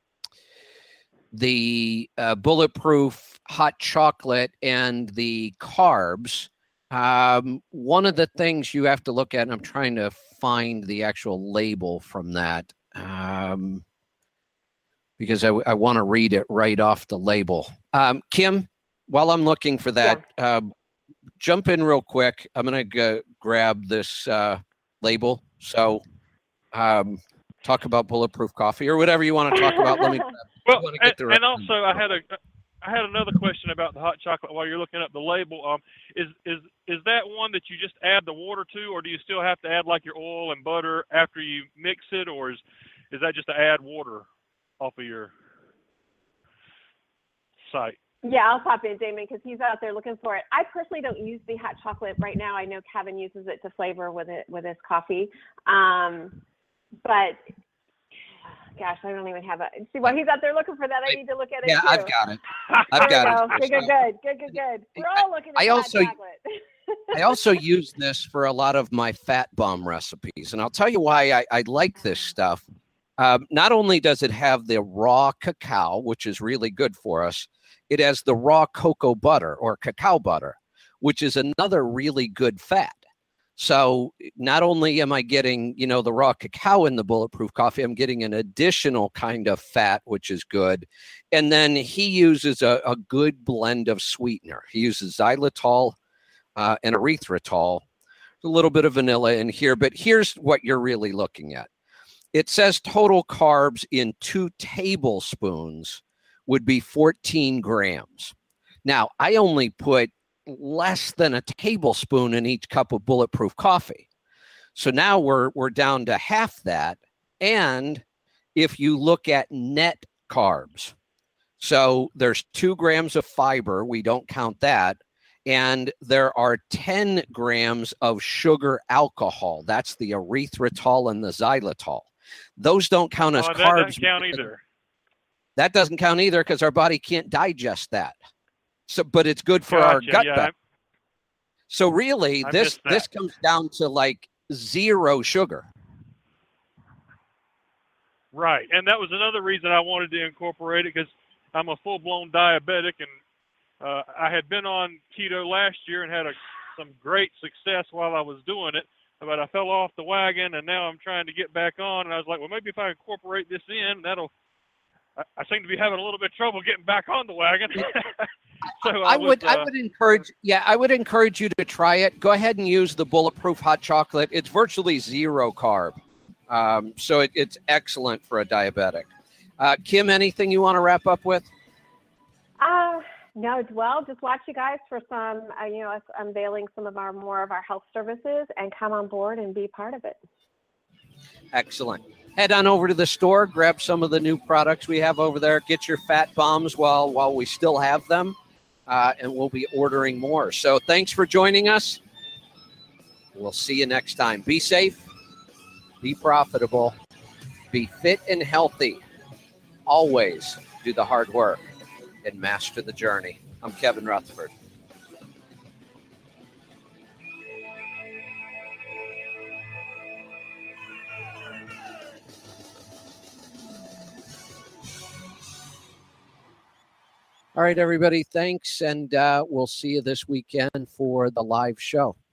the uh, bulletproof hot chocolate and the carbs. Um, one of the things you have to look at, and I'm trying to find the actual label from that, um, because I, I want to read it right off the label. Um, Kim, while I'm looking for that, uh, jump in real quick. I'm going to go grab this uh, label. So um, talk about bulletproof coffee or whatever you want to talk about. Let me. Well, wanna and, get the right and also, I had a, I had another question about the hot chocolate while you're looking up the label. Um, is is is that one that you just add the water to, or do you still have to add like your oil and butter after you mix it, or is is that just to add water off of your site? Yeah, I'll pop in, Damon, because he's out there looking for it. I personally don't use the hot chocolate right now. I know Kevin uses it to flavor with it with his coffee. Um, but gosh, I don't even have a. See, while he's out there looking for that, I need to look at it Yeah, too. I've got it. I've There we got go. it. Good, good, good, good, good, good. We're all looking at I the also- hot chocolate. I also use this for a lot of my fat bomb recipes, and I'll tell you why I, I like this stuff. Um, not only does it have the raw cacao, which is really good for us, it has the raw cocoa butter or cacao butter, which is another really good fat. So not only am I getting, you know, the raw cacao in the bulletproof coffee, I'm getting an additional kind of fat, which is good. And then he uses a, a good blend of sweetener. He uses xylitol uh, and erythritol, a little bit of vanilla in here. But here's what you're really looking at. It says total carbs in two tablespoons would be fourteen grams. Now, I only put less than a tablespoon in each cup of bulletproof coffee. So now we're we're down to half that. And if you look at net carbs, so there's two grams of fiber, we don't count that. And there are ten grams of sugar alcohol. That's the erythritol and the xylitol. Those don't count as Oh, that carbs. doesn't count either. That doesn't count either because our body can't digest that. So, but it's good for our Gotcha, gut. yeah, bacteria. So really, I this missed that. this comes down to like zero sugar. Right, and that was another reason I wanted to incorporate it because I'm a full-blown diabetic, and uh, I had been on keto last year and had a, some great success while I was doing it, but I fell off the wagon, and now I'm trying to get back on, and I was like, well, maybe if I incorporate this in, that'll. I, I seem to be having a little bit of trouble getting back on the wagon. so I, I was, would uh, I would encourage yeah I would encourage you to try it. Go ahead and use the bulletproof hot chocolate. It's virtually zero carb, um, so it, it's excellent for a diabetic. Uh, Kim, anything you want to wrap up with? Uh, no, well, just watch you guys for some, uh, you know, us unveiling some of our more of our health services and come on board and be part of it. Excellent. Head on over to the store, grab some of the new products we have over there. Get your fat bombs while while we still have them, uh, and we'll be ordering more. So thanks for joining us. We'll see you next time. Be safe, be profitable, be fit and healthy. Always do the hard work and master the journey. I'm Kevin Rutherford. All right, everybody, thanks, and uh, we'll see you this weekend for the live show.